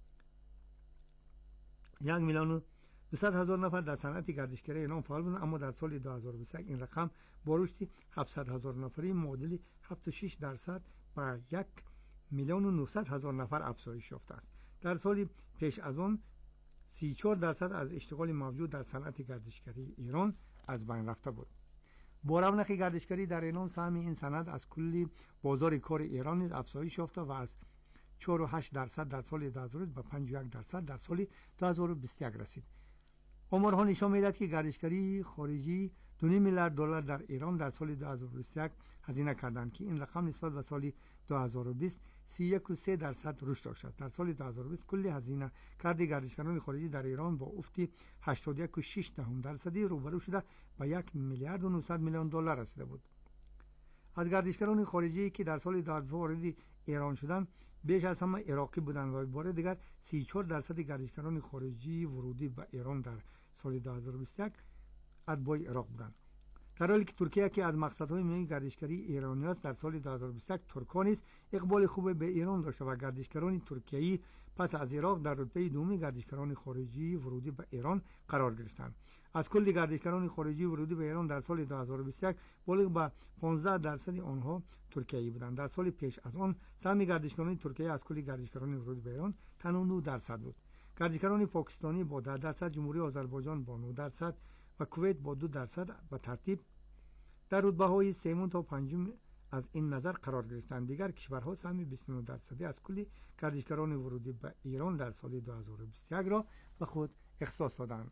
یک میلیون و دویست هزار نفر در صنعت گردشگری ایران فعال بودند، اما در سال دو هزار و بیست و یک این رقم با رشد هفتصد هزار نفری معادل هفتاد و شش درصد به یک میلیون و نهصد هزار نفر افزایش یافته است. در سال پیش از آن سی و چهار درصد از اشتغال موجود در صنعت گردشگری ایران از بین رفته بود. با رونق گردشگری در ایران، سهم این صنعت از کلی بازار کار ایران نیز افزایش یافته و از چهار و هشت درصد در سال دو هزار به پنج و یک درصد در سال دو هزار و بیست و یک رسید. آمارها نشان می‌دهد که گردشگری خارجی دو میلیارد دلار در ایران در سال دو هزار و بیست و یک هزینه کردند که این رقم نسبت به سال دو هزار و بیست سی و یک و سه درصد رشد داشت. در سال دو هزار و بیست کل هزینه کرد گردشگران خارجی در ایران با افت هشتاد و یک و شش دهم درصدی روبرو شده به یک میلیارد و نهصد میلیون دلار رسیده بود. از گردشگران خارجی که در سال دو هزار وارد ایران شدند، بیش از همه عراقی بودند و بار دیگر سی و چهار درصد گردشگران خارجی ورودی به ایران در سال دو هزار و بیست و یک اتباع عراق بودند. در حالی که ترکیه که از مقصدهای مهم گردشگری ایرانی است، در سال دو هزار و بیست و یک ترکان نیز اقبال خوب به ایران داشته و گردشگران ترکیه‌ای پس از عراق در رتبه دوم گردشگران خارجی ورودی به ایران قرار گرفتند. از کل گردشگران خارجی ورودی به ایران در سال دو هزار و بیست و یک بالغ به پانزده درصد آنها ترکیه‌ای بودند. در سال پیش از آن سهم گردشگران ترکیه از کل گردشگران ورودی به ایران تنها نه درصد بود. گردشگران پاکستانی با ده درصد، جمهوری آذربایجان با نه درصد و کویت با دو درصد به ترتیب در رتبه‌های سوم تا پنجم از این نظر قرار گرفتند. دیگر کشورها سهم بیست و نه درصدی از کل گردشگران ورودی به ایران در سال دو هزار و بیست و یک را به خود اختصاص دادند.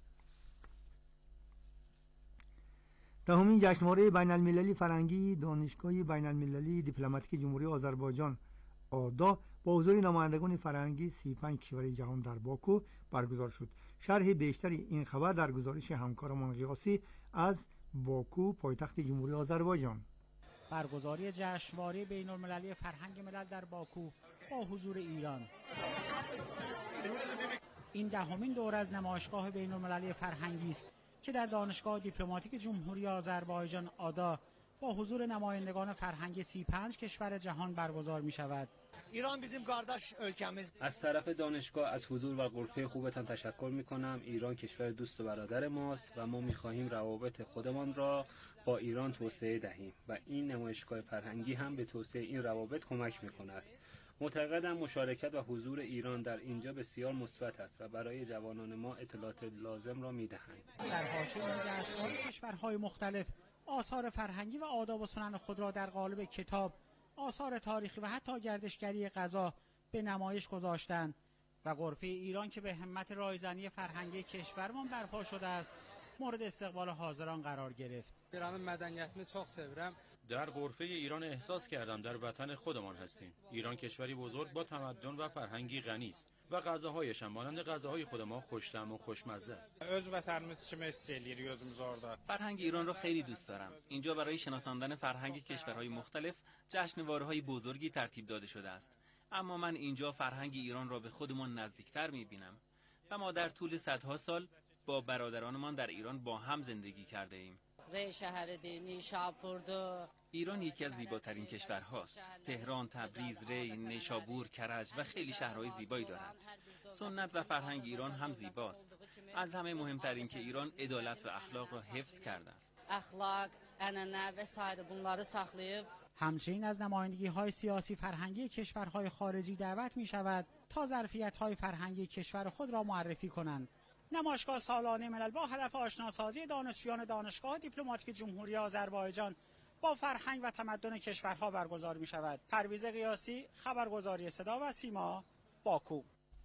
دهمین جشنواره بین المللی فرهنگی دانشگاه بین المللی دیپلماتیک جمهوری آذربایجان آدا با حضور نمایندگان فرهنگی سی و پنج کشور جهان در باکو برگزار شد. شرح بیشتری این خبر در گزارش همکارمان قیاسی از باکو، پایتخت جمهوری آذربایجان. برگزاری جشنواره بین المللی فرهنگ ملل در باکو با حضور ایران. این دهمین دوره از نمایشگاه بین المللی فرهنگی است. که در دانشگاه دیپلماتیک جمهوری آذربایجان آدا با حضور نمایندگان فرهنگی سی و پنج کشور جهان برگزار می شود. ایران bizim kardeş ülkemiz. از طرف دانشگاه از حضور و غرفه خوبتان تشکر می کنم. ایران کشور دوست و برادر ماست و ما می خواهیم روابط خودمان را با ایران توسعه دهیم و این نمایشگاه فرهنگی هم به توسعه این روابط کمک می کند. معتقدم مشارکت و حضور ایران در اینجا بسیار مثبت است و برای جوانان ما اطلاعات لازم را می دهند. در حاشیه جشنواره کشورهای مختلف آثار فرهنگی و آداب و سنن خود را در قالب کتاب، آثار تاریخی و حتی گردشگری غذا به نمایش گذاشتند و غرفه ایران که به همت رایزنی فرهنگی کشورمان برپا شده است مورد استقبال حاضران قرار گرفت. ایران مدنیتini çok sevirəm. در غرفه ایران احساس کردم در وطن خودمان هستیم. ایران کشوری بزرگ با تمدن و فرهنگی غنی است و غذاهایش هم مانند غذاهای خود ما خوش‌طعم و خوشمزه است. öz vətənimiz kimi hiss edirik özümüz orada. فرهنگ ایران را خیلی دوست دارم. اینجا برای شناساندن فرهنگ کشورهای مختلف جشنواره‌های بزرگی ترتیب داده شده است. اما من اینجا فرهنگ ایران را به خودمان نزدیکتر می‌بینم و ما در طول صدها سال با برادرانمان در ایران با هم زندگی کرده ایم. ایران یکی از زیباترین کشورهاست. تهران، تبریز، ری، نیشابور، کرج و خیلی شهرهای زیبایی دارند. سنت و فرهنگ ایران هم زیباست. از همه مهمترین که ایران عدالت و اخلاق را حفظ کرده است. اخلاق، انانه و سایر bunları saklayıp همچنین از نمایندگی‌های سیاسی فرهنگی کشورهای خارجی دعوت می‌شود تا ظرفیت‌های فرهنگی کشور خود را معرفی کنند. نمایشگاه سالانه ملل با هدف آشناسازی دانشجویان دانشگاه دیپلماتیک جمهوری آذربایجان با فرهنگ و تمدن کشورها برگزار می شود. پرویز قیاسی، خبرگزاری صدا و سیما، باکو.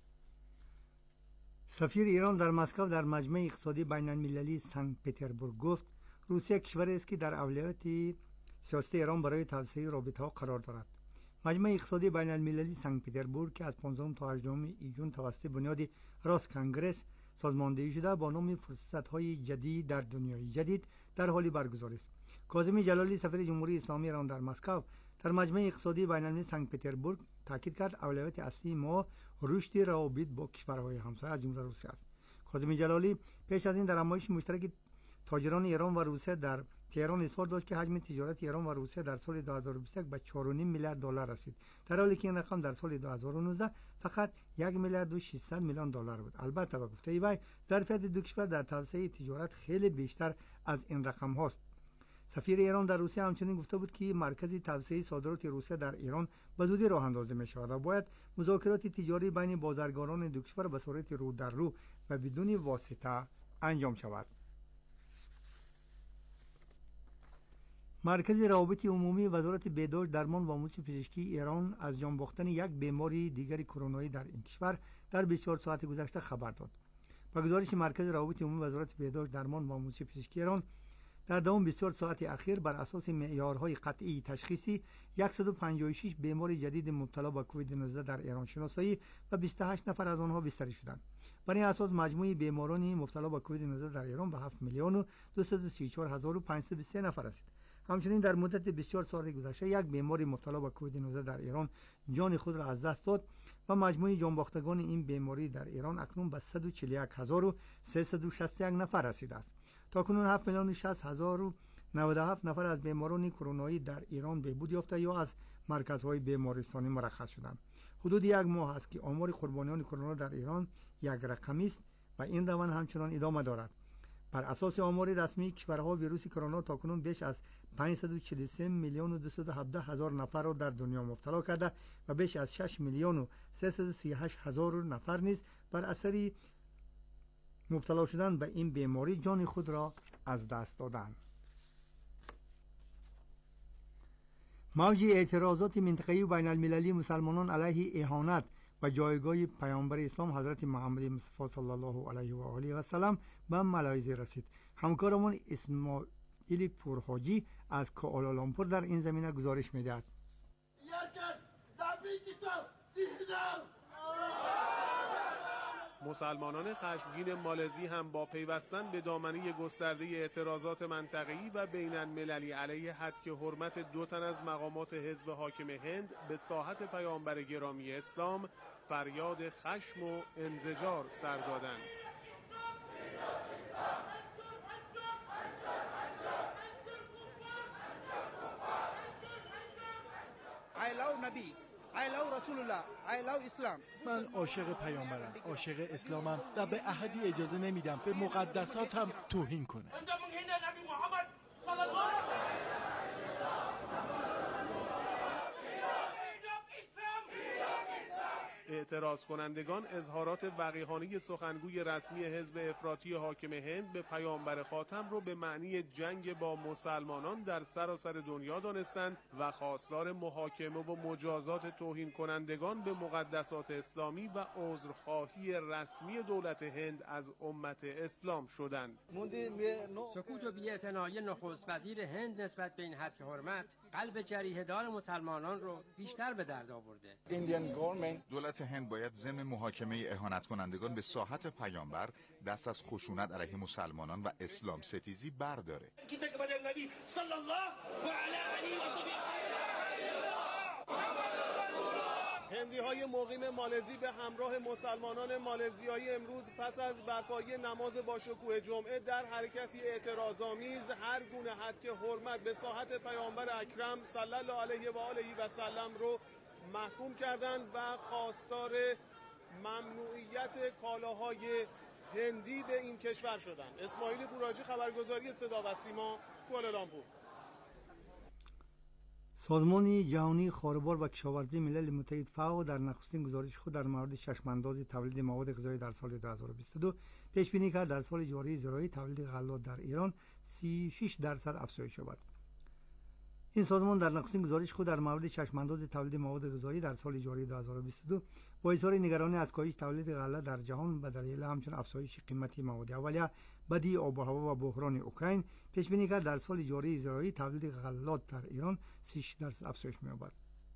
سفیر ایران در مسکو در مجمع اقتصادی بین المللی سن پترزبورگ گفت روسیه کشوری است که در اولویت سیاست ایران برای توسعه رابطه‌ها قرار دارد. مجمع اقتصادی بین المللی سن پترزبورگ که از پانزدهم تا هجدهم ایون توسط بنیاد راست کنگرس سازماندهی شده با نام فرصت‌های جدید در دنیای جدید در حال برگزاری است. کاظمی جلالی سفیر جمهوری اسلامی ایران در مسکو در مجمع اقتصادی بین المللی سن پترزبورگ تاکید کرد اولویت اصلی ما رشد روابط با کشورهای همسایه از جمله روسیه است. کاظمی جلالی پیش از این در نمایش مشترک تاجران ایران و روسیه در تهران اظهار داشت که حجم تجارت ایران و روسیه در سال دو هزار و بیست و یک به چهار و نیم میلیارد دلار رسید، در حالی که این رقم در سال دو هزار و نوزده فقط یک میلیارد و ششصد میلیون دلار بود. البته به گفته وی ظرفیت دو کشور در توسعه تجارت خیلی بیشتر از این رقم هاست. سفیر ایران در روسیه همچنین گفته بود که مرکز توسعه صادرات روسیه در ایران به زودی راه اندازی می شود و باید مذاکرات تجاری بین بازرگانان دو کشور به صورت رو در رو و بدون واسطه انجام شود. مرکز روابط عمومی وزارت بهداشت، درمان و آموزش پزشکی ایران از جان باختن یک بیماری دیگری کرونایی در این کشور در بیست و چهار ساعت گذشته خبر داد. با گزارش مرکز روابط عمومی وزارت بهداشت، درمان و آموزش پزشکی ایران در دوام بیست و چهار ساعت اخیر بر اساس معیارهای قطعی تشخیصی صد و پنجاه و شش بیمار جدید مبتلا به کووید نوزده در ایران شناسایی و بیست و هشت نفر از آنها بستری شدند. بر این اساس مجموع بیماران مبتلا به کووید نوزده در ایران به هفت میلیون و دویست و سی و چهار هزار و پانصد و بیست و سه نفر رسید. همچنین در مدت بیست و چهار ساعت گذشته یک بیماری مبتلا به کووید نوزده در ایران جان خود را از دست داد و مجموع جان باختگان این بیماری در ایران اکنون به صد و چهل و یک هزار و سیصد و شصت و یک نفر رسیده است. تاکنون هفت میلیون و شصت هزار و نود و هفت نفر از بیماران کرونایی در ایران بهبود یافته یا از مرکزهای بیمارستانی مرخص شدند. حدود یک ماه است که آمار قربانیان کرونا در ایران یک رقمی است و این روند همچنان ادامه دارد. بر اساس آمار رسمی کشورها ویروس کرونا تاکنون بیش از پانصد و چهل و سه میلیون و دویست و هفده هزار نفر را در دنیا مبتلا کرده و بیش از شش میلیون و سیصد و سی و هشت هزار نفر نیز بر اثر مبتلا شدن به این بیماری جان خود را از دست دادند. موج اعتراضات منطقه‌ای و بین المللی مسلمانان علیه اهانت و جایگاه پیامبر اسلام حضرت محمد مصطفی صلی الله علیه و آله و سلم به ملاحظه رسید. همکارمان اسماعیل پورحاجی از کوالالامپور در این زمینه گزارش می‌دهد. مسلمانان خشمگین مالزی هم با پیوستن به دامنه گسترده اعتراضات منطقه‌ای و بین المللی علیه هتک حرمت دو تن از مقامات حزب حاکم هند به ساحت پیامبر گرامی اسلام فریاد خشم و انزجار سر دادند. I love نبی I love رسول الله I love اسلام. من عاشق پیامبرم، عاشق اسلامم و به احدی اجازه نمیدم به مقدساتم توهین کنه. اعتراض کنندگان اظهارات وقیحانه سخنگوی رسمی حزب افراطی حاکم هند به پیامبر خاتم رو به معنی جنگ با مسلمانان در سراسر دنیا دانستند و خواستار محاکمه و مجازات توهین کنندگان به مقدسات اسلامی و عذرخواهی رسمی دولت هند از امت اسلام شدند. سکوت و بی‌اعتنایی نخست وزیر هند نسبت به این حد حرمت قلب جریحه‌دار مسلمانان رو بیشتر به درد آورده. دولت هند باید ضمن محاکمه اهانت کنندگان به ساحت پیامبر دست از خشونت علیه مسلمانان و اسلام ستیزی برداره. هندی های مقیم مالزی به همراه مسلمانان مالزیایی امروز پس از برپایی نماز با شکوه جمعه در حرکتی اعتراض‌آمیز هر گونه حد که حرمت به ساحت پیامبر اکرم صلی الله علیه و آله و سلم رو محکوم کردند و خواستار ممنوعیت کالاهای هندی به این کشور شدند. اسماعیل بوراجی، خبرگزاری صدا و سیما، کوالالامپور. سازمان جهانی خاربار و کشاورزی ملل متحد فاو در نخستین گزارش خود در مورد چشمانداز تولید مواد غذایی در سال دو هزار و بیست و دو پیش بینی کرد در سال جاری زراعی تولید غلات در ایران سی و شش درصد افزایش یابد. این سازمان در نخستین گزارش خود در مورد چشمانداز تولید مواد غذایی در سال جاری دو هزار و بیست و دو با اظهار نگرانی از کاهش تولید غله در جهان و دلیل همچنین افزایش قیمت مواد اولیه، بدی آب و هوا و بحران اوکراین پیش بینی کرد در سال جاری زراعی تولید غلات در ایران سی و شش درصد افزایش می‌یابد.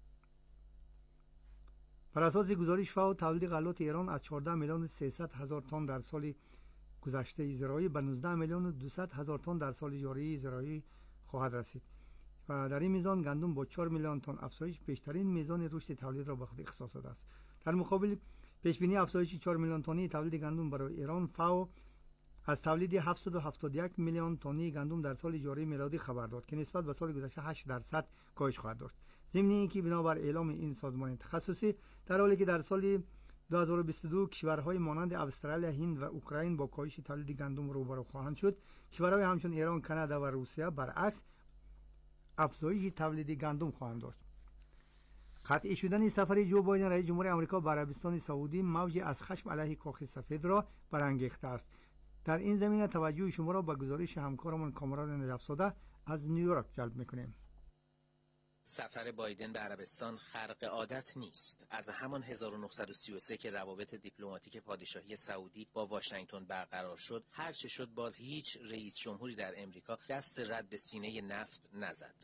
بر اساس گزارش فاو تولید غلات ایران از چهارده میلیون و سیصد هزار تن در سال گذشته زراعی به نوزده میلیون و دویست هزار تن در سال جاری زراعی خواهد رسید و در این میزان گندم با چهار میلیون تن افزایش بیشترین میزان رشد تولید را به خود اختصاص داده است. در مقابل پیش بینی افزایش چهار میلیون تنی تولید گندم برای ایران، فاو از تولید هفتصد و هفتاد و یک میلیون تنی گندم در سال جاری میلادی خبر داد که نسبت به سال گذشته هشت درصد کاهش خواهد داشت. ضمن اینکه بنابر اعلام این سازمان تخصصی در حالی که در سال دو هزار و بیست و دو کشورهای مانند استرالیا، هند و اوکراین با کاهش تولید گندم روبرو خواهند شد، کشورهای همچون ایران، کانادا و روسیه برعکس افزایش تولید گندم خواهند داشت. قطعی شدن سفر جو بایدن رئیس جمهور آمریکا به عربستان سعودی موجی از خشم علیه کاخ سفید را برانگیخته است. در این زمینه توجه شما را به گزارش همکارمان کامران نجف‌زاده از نیویورک جلب می‌کنیم. سفر بایدن به عربستان خرق عادت نیست. از همان هزار و نهصد و سی و سه که روابط دیپلماتیک پادشاهی سعودی با واشنگتن برقرار شد، هر چه شد باز هیچ رئیس جمهوری در امریکا دست رد به سینه نفت نزد.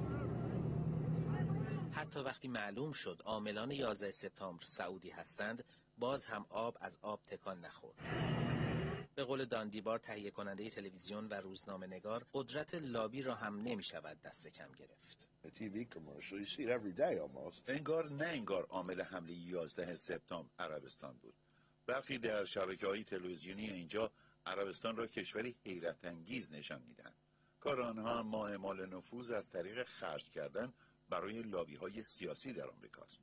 حتی وقتی معلوم شد عاملان یازده سپتامبر سعودی هستند، باز هم آب از آب تکان نخورد. به قول داندیبار، تهیه کننده تلویزیون و روزنامه نگار، قدرت لابی را هم نمی شود دست کم گرفت. انگار نه انگار عامل حمله یازده سپتامبر عربستان بود. برخی در شبکه‌های تلویزیونی اینجا عربستان را کشوری حیرت انگیز نشان میدن. کار آنها ماهمال نفوذ از طریق خرج کردن برای لابی های سیاسی در آمریکاست.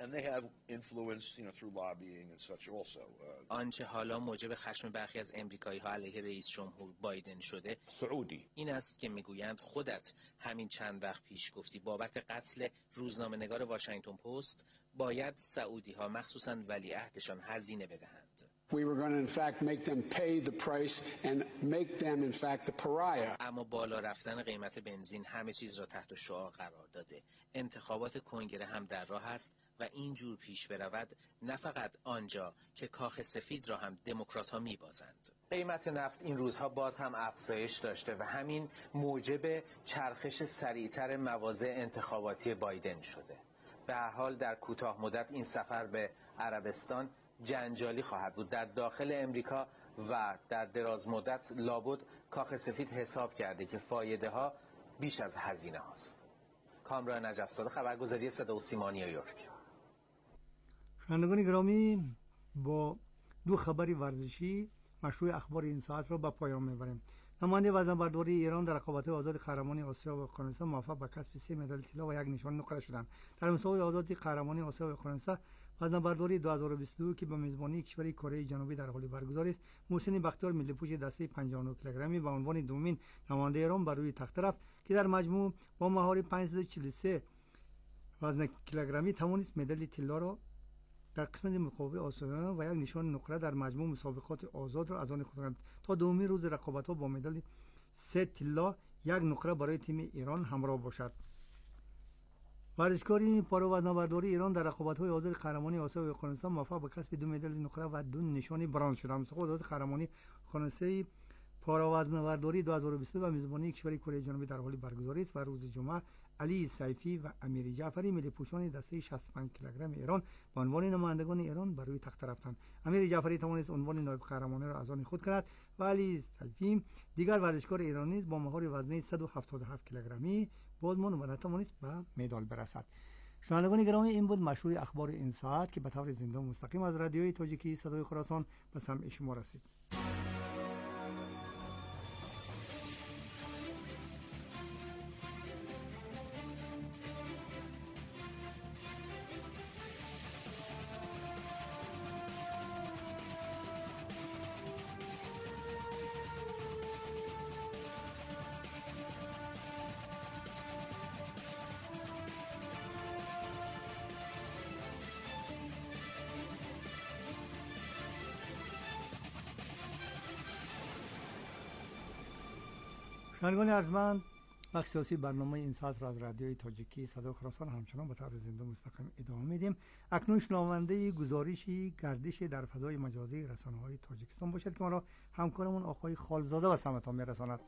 آنچه حالا موجب خشم برخی از امریکایی ها علیه رئیس جمهور بایدن شده سعودی این است که میگویند خودت همین چند وقت پیش گفتی بابت قتل روزنامه نگار واشنگتن پست باید سعودی ها مخصوصا ولیعهدشان هزینه بدهند. We were going to in fact make them pay the price and make them in fact the pariah. اما بالا رفتن قیمت بنزین همه چیز را تحت شعاع قرار داده. انتخابات کنگره هم در راه است و اینجور پیش برود نه فقط آنجا که کاخ سفید را هم دموکرات‌ها می‌بازند. قیمت نفت این روزها باز هم افزایش داشته و همین موجب چرخش سریعتر مواضع انتخاباتی بایدن شده. به هر حال در کوتاه مدت این سفر به عربستان جنجالی خواهد بود. در داخل امریکا و در دراز مدت لابد کاخ سفید حساب کرده که فایده ها بیش از هزینه هاست. کامران نجف‌زاده، خبرگزاری صدا و سیما، نیویورک. شنوندگان گرامی، با دو خبر ورزشی مشروع اخبار این ساعت را به پایان میبریم. نماینده وزنه‌برداری ایران در رقابت‌های آزاد قهرمانی آسیا و افغانستان موفق به کسب سه مدال طلا و یک نشان نقره شدند. در مسابقه آزاد قهرمانی آسیا و افغانستان وزنه‌برداری دو هزار و بیست و دو که به میزبانی کشور کره جنوبی در حال برگزاری است، محسن بختیار ملی‌پوش دسته پنجاه و نه کیلوگرمی به عنوان دومین نماینده ایران بر روی تخت رفت که در مجموع با مهار پانصد و چهل و سه وزن کیلوگرمی توانست مدال طلا را در قسمت مقابل آسیایی و یک نشان نقره در مجموع مسابقات آزاد را از آن خود کند. تا دومین روز رقابت‌ها با مدال سه طلا یک نقره برای تیم ایران همراه باشد. ورزشکاری پارا وزنه‌برداری ایران در رقابت‌های آزاد قهرمانی آسیا و افغانستان موفق به کسب دو مدال نقره و دو نشان برنز شد. مسابقه آزاد قهرمانی افغانستان پارا وزنه‌برداری دو هزار و بیست و دو و میزبانی کشور کره جنوبی در حال برگزاری است و روز جمعه علی سیفی و امیر جعفری ملی‌پوشان دسته شصت و پنج کیلوگرم ایران به عنوان نمایندگان ایران بر روی تخت رفتند. امیر جعفری توانست عنوان نایب قهرمانی را از آن خود کند و علی سیفی دیگر ورزشکار ایرانی نیز با مهار وزنه صد و هفتاد و هفت کیلوگرمی بازماند و نتوانست به مدال برسد. شنوندگان گرامی، این بود مشروع اخبار این ساعت که به طور زنده و مستقیم از رادیوی تاجیکی صدای خراسان به سمع شما رسید. شنوندگان ارجمند، بخش سیاسی برنامه این ساعت را از رادیوی تاجیکی صدای خراسان همچنان به طور زنده و مستقیم ادامه میدیم. اکنون شنونده گزارشی گردش در فضای مجازی رسانه‌های تاجیکستان باشد که ما را همکارمون آقای خالزاده به سمعتان میرساند.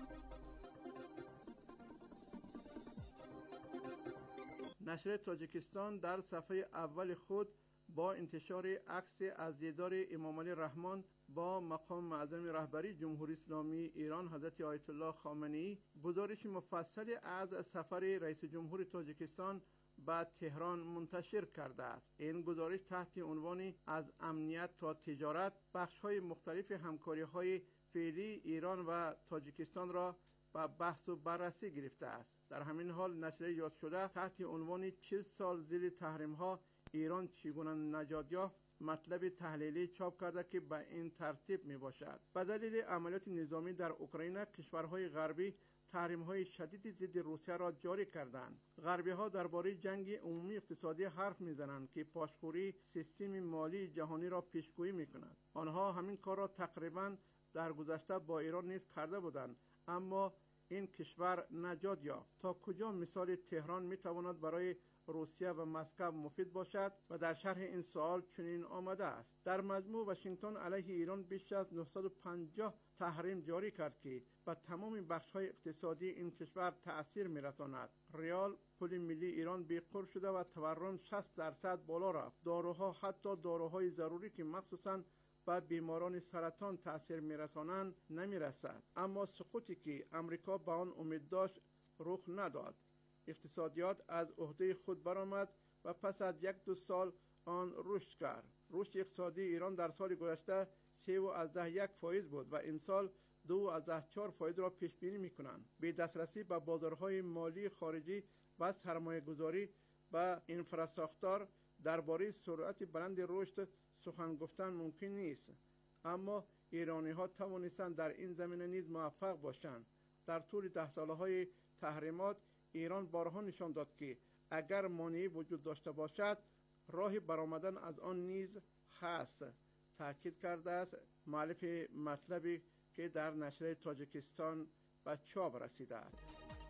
نشر تاجیکستان در صفحه اول خود با انتشار عکس از دیدار امام علی رحمان با مقام معظم رهبری جمهوری اسلامی ایران حضرت آیت الله خامنه‌ای گزارش مفصلی از سفر رئیس جمهور تاجیکستان به تهران منتشر کرده است. این گزارش تحت عنوان از امنیت تا تجارت بخش‌های مختلف همکاری‌های فعلی ایران و تاجیکستان را به بحث و بررسی گرفته است. در همین حال نشریه یاد شده تحت عنوان چهل سال زیر تحریم‌ها ایران چگونه نجات یافت مطلب تحلیلی چاپ کرده که به این ترتیب می باشد: به دلیل عملیات نظامی در اوکراین کشورهای غربی تحریم‌های شدید ضد روسیه را جاری کردند. غربی‌ها درباره جنگ عمومی اقتصادی حرف می‌زنند که پاشخوری سیستم مالی جهانی را پیشگویی می‌کند. آنها همین کار را تقریباً در گذشته با ایران نیز کرده بودند، اما این کشور نجات یافت. تا کجا مثال تهران می‌تواند برای روسیه و مسکو مفید باشد؟ و در شرح این سوال چنین آمده است: در مجموع واشنگتن علیه ایران بیش از نهصد و پنجاه تحریم جاری کرد که به تمام بخش‌های اقتصادی این کشور تأثیر می‌رساند. ریال پول ملی ایران بی‌قرار شده و تورم شصت درصد بالا رفت. داروها، حتی داروهای ضروری که مخصوصاً به بیماران سرطان تأثیر می‌رسانند، نمی‌رسد. اما سقوطی که امریکا به آن امید داشت رخ نداد. اقتصادیات از عهده خود برآمد و پس از یک دو سال آن رشد کرد. رشد اقتصادی ایران در سال گذشته سه و از ده یک فایز بود و این سال دو و از ده چهار فایز را پیش بینی می‌کنند. به دسترسی به بازارهای مالی خارجی و سرمایه گذاری و انفراساختار درباره سرعت بلند رشد سخن گفتن ممکن نیست، اما ایرانی‌ها توانستند در این زمینه نیز موفق باشند. در طول ده سالهای تحریمات ایران بارها نشان داد که اگر مانعی وجود داشته باشد راه برآمدن از آن نیز هست. تاکید کرده است مؤلف مطلبی که در نشریه تاجیکستان به چاپ رسیده است.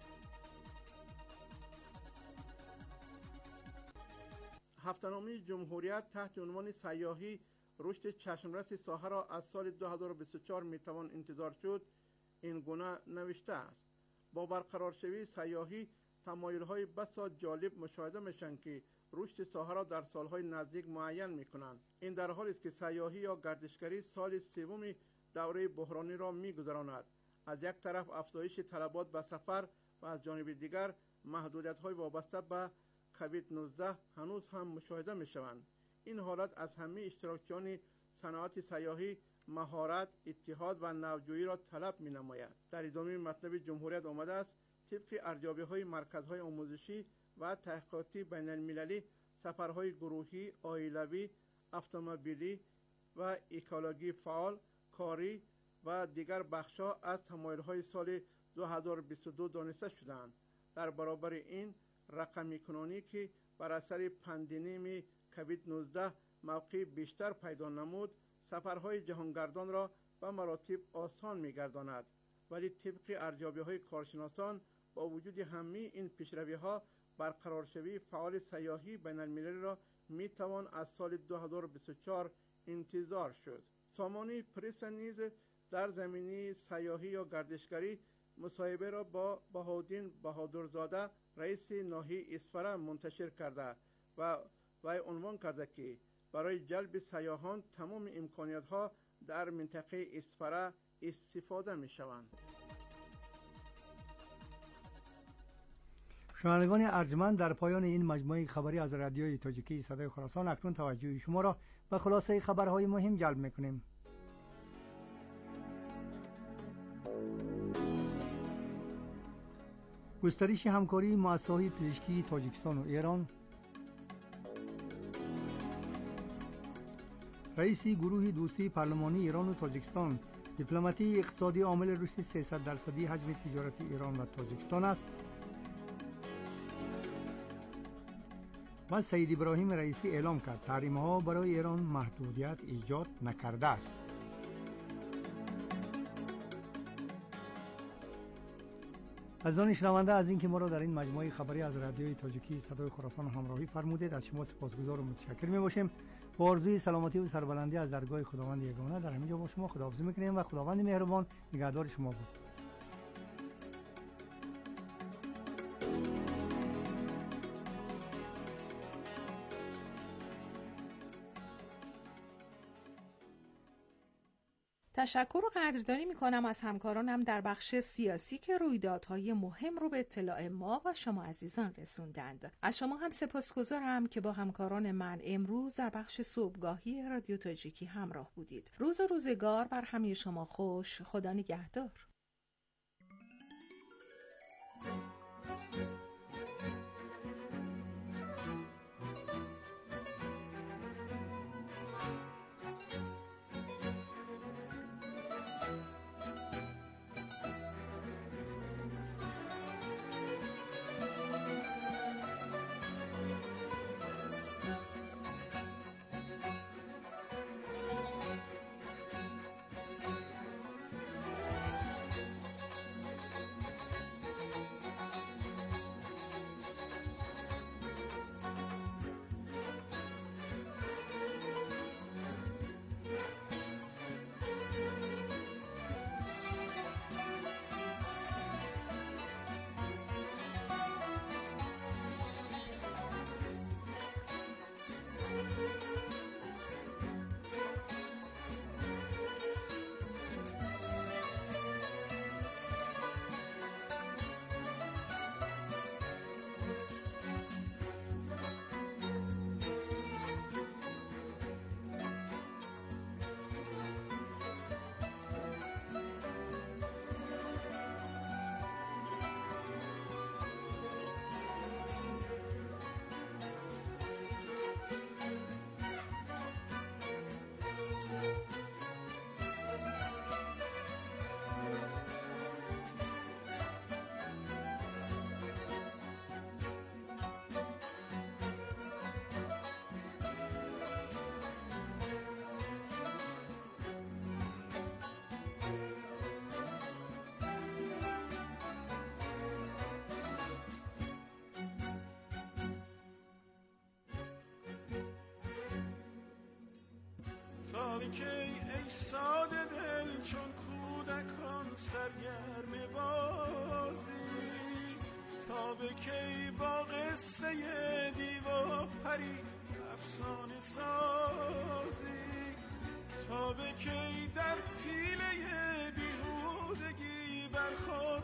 هفته‌نامه جمهوریت تحت عنوان سیاحی رشد چشمرس ساحه را از سال دو هزار و بیست و چهار میتوان انتظار شد این گونه نوشته است: با برقرار شوی سیاحی تمایل‌های بسا جالب مشاهده میشن که رشد ساحه را در سالهای نزدیک معین میکنند. این در حالی است که سیاحی یا گردشگری سال سوم دوره بحرانی را میگذراند. از یک طرف افزایش طلبات به سفر و از جانب دیگر محدودیت‌های وابسته به کووید نوزده هنوز هم مشاهده میشوند. این حالت از همه اشتراکیان صنعت سیاحی مهارت، اتحاد و نوجویی را طلب می نماید. در ادامه مطلب جمهوریت آمده است طبق ارزیابی های مرکزهای آموزشی و تحقیقاتی بین المللی، سفرهای گروهی، عائلوی، اتومبیلی و اکولوژی فعال، کاری و دیگر بخش‌ها از تمایل‌های سال دو هزار و بیست و دو دانسته شدند. در برابر این رقمی کنونی که بر اثر پاندمی کووید نوزده موقع بیشتر پیدا نمود، سفرهای جهانگردان را به مراتب آسان می‌گرداند، ولی طبق ارزیابی‌های کارشناسان با وجود همه این پیشروی‌ها برقرار شوی فعال سیاحی بین المللی را می‌توان از سال دو هزار و بیست و چهار انتظار شد. سامانه پرس نیز در زمینه سیاحی یا گردشگری مصاحبه را با بهاودین بهادرزاده رئیس ناحیه اسفره منتشر کرده و وی عنوان کرده که برای جلب سیاحان تمام امکانیت‌ها در منطقه اسفره استفاده می‌شوند. شنوندگان ارجمند، در پایان این مجموعه خبری از رادیوی تاجیکی صدای خراسان اکنون توجه شما را به خلاصه خبرهای مهم جلب می‌کنیم. گسترش همکاری مؤسسه‌های پزشکی تاجیکستان و ایران. رئیس گروه دوستی پارلمانی ایران و تاجیکستان: دیپلماتی اقتصادی عامل رشد سیصد درصدی حجم تجارت ایران و تاجیکستان است. و سید ابراهیم رئیسی اعلام کرد تحریم‌ها برای ایران محدودیت ایجاد نکرده است. عزیزان شنونده، از اینکه ما را در این مجموعه خبری از رادیوی تاجیکی صدای خراسان همراهی فرمودید از شما سپاسگزار و متشکر می‌باشیم. با آرزوی سلامتی و سربلندی از درگاه خداوند یگانه در همینجا با شما خداحافظی می‌کنیم و خداوند مهربان نگهدار شما بود. تشکر و قدردانی می‌کنم از همکارانم در بخش سیاسی که رویدادهای مهم رو به اطلاع ما و شما عزیزان رسوندند. از شما هم سپاسگزارم که با همکاران من امروز در بخش صبحگاهی رادیو تاجیکی همراه بودید. روز و روزگار بر همه شما خوش. خدا نگهدار. که ای ساده دل چون کودکان سرگرم بازی، تا به کی با قصه دیوا پری افسانه سازی، تا به کی در پیله بیهودگی بر خود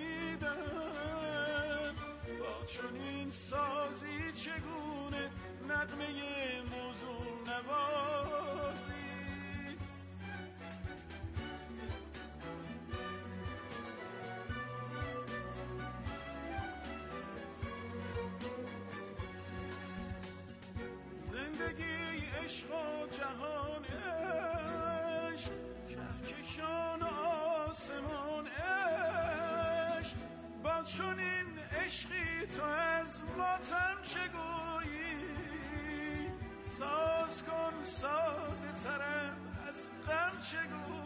تنیدن، با چنین سازی چگونه نغمه موزون نوازی. عشق و جهان عشق، کهکشان آسمان عشق. با چنین عشقی تو از ماتم چه گویی؟ ساز کن ساز ترم از غم چه گویی؟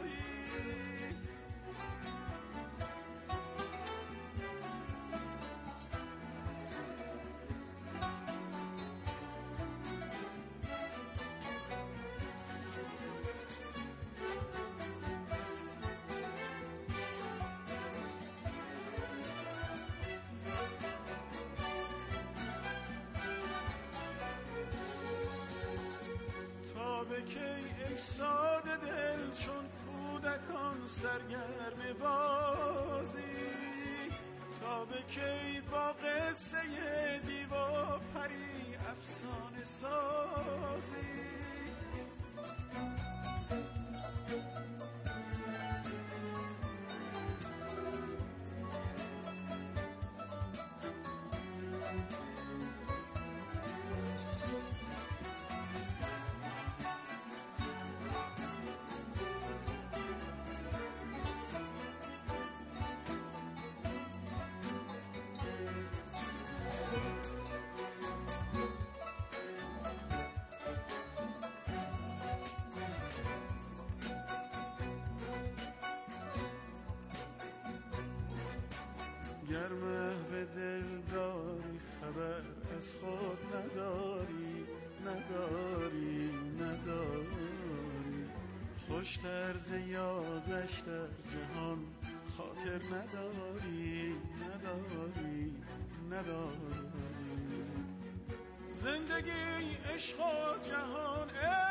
ای ساده دل چون کودکان سرگرم بازی، تا به کی با قصه دیوا پری افسانه سازی؟ گر محو دل داری خبر از خود نداری، نداری نداری، خوش طرز یادش در جهان خاطر نداری، نداری نداری. زندگی عشق و جهان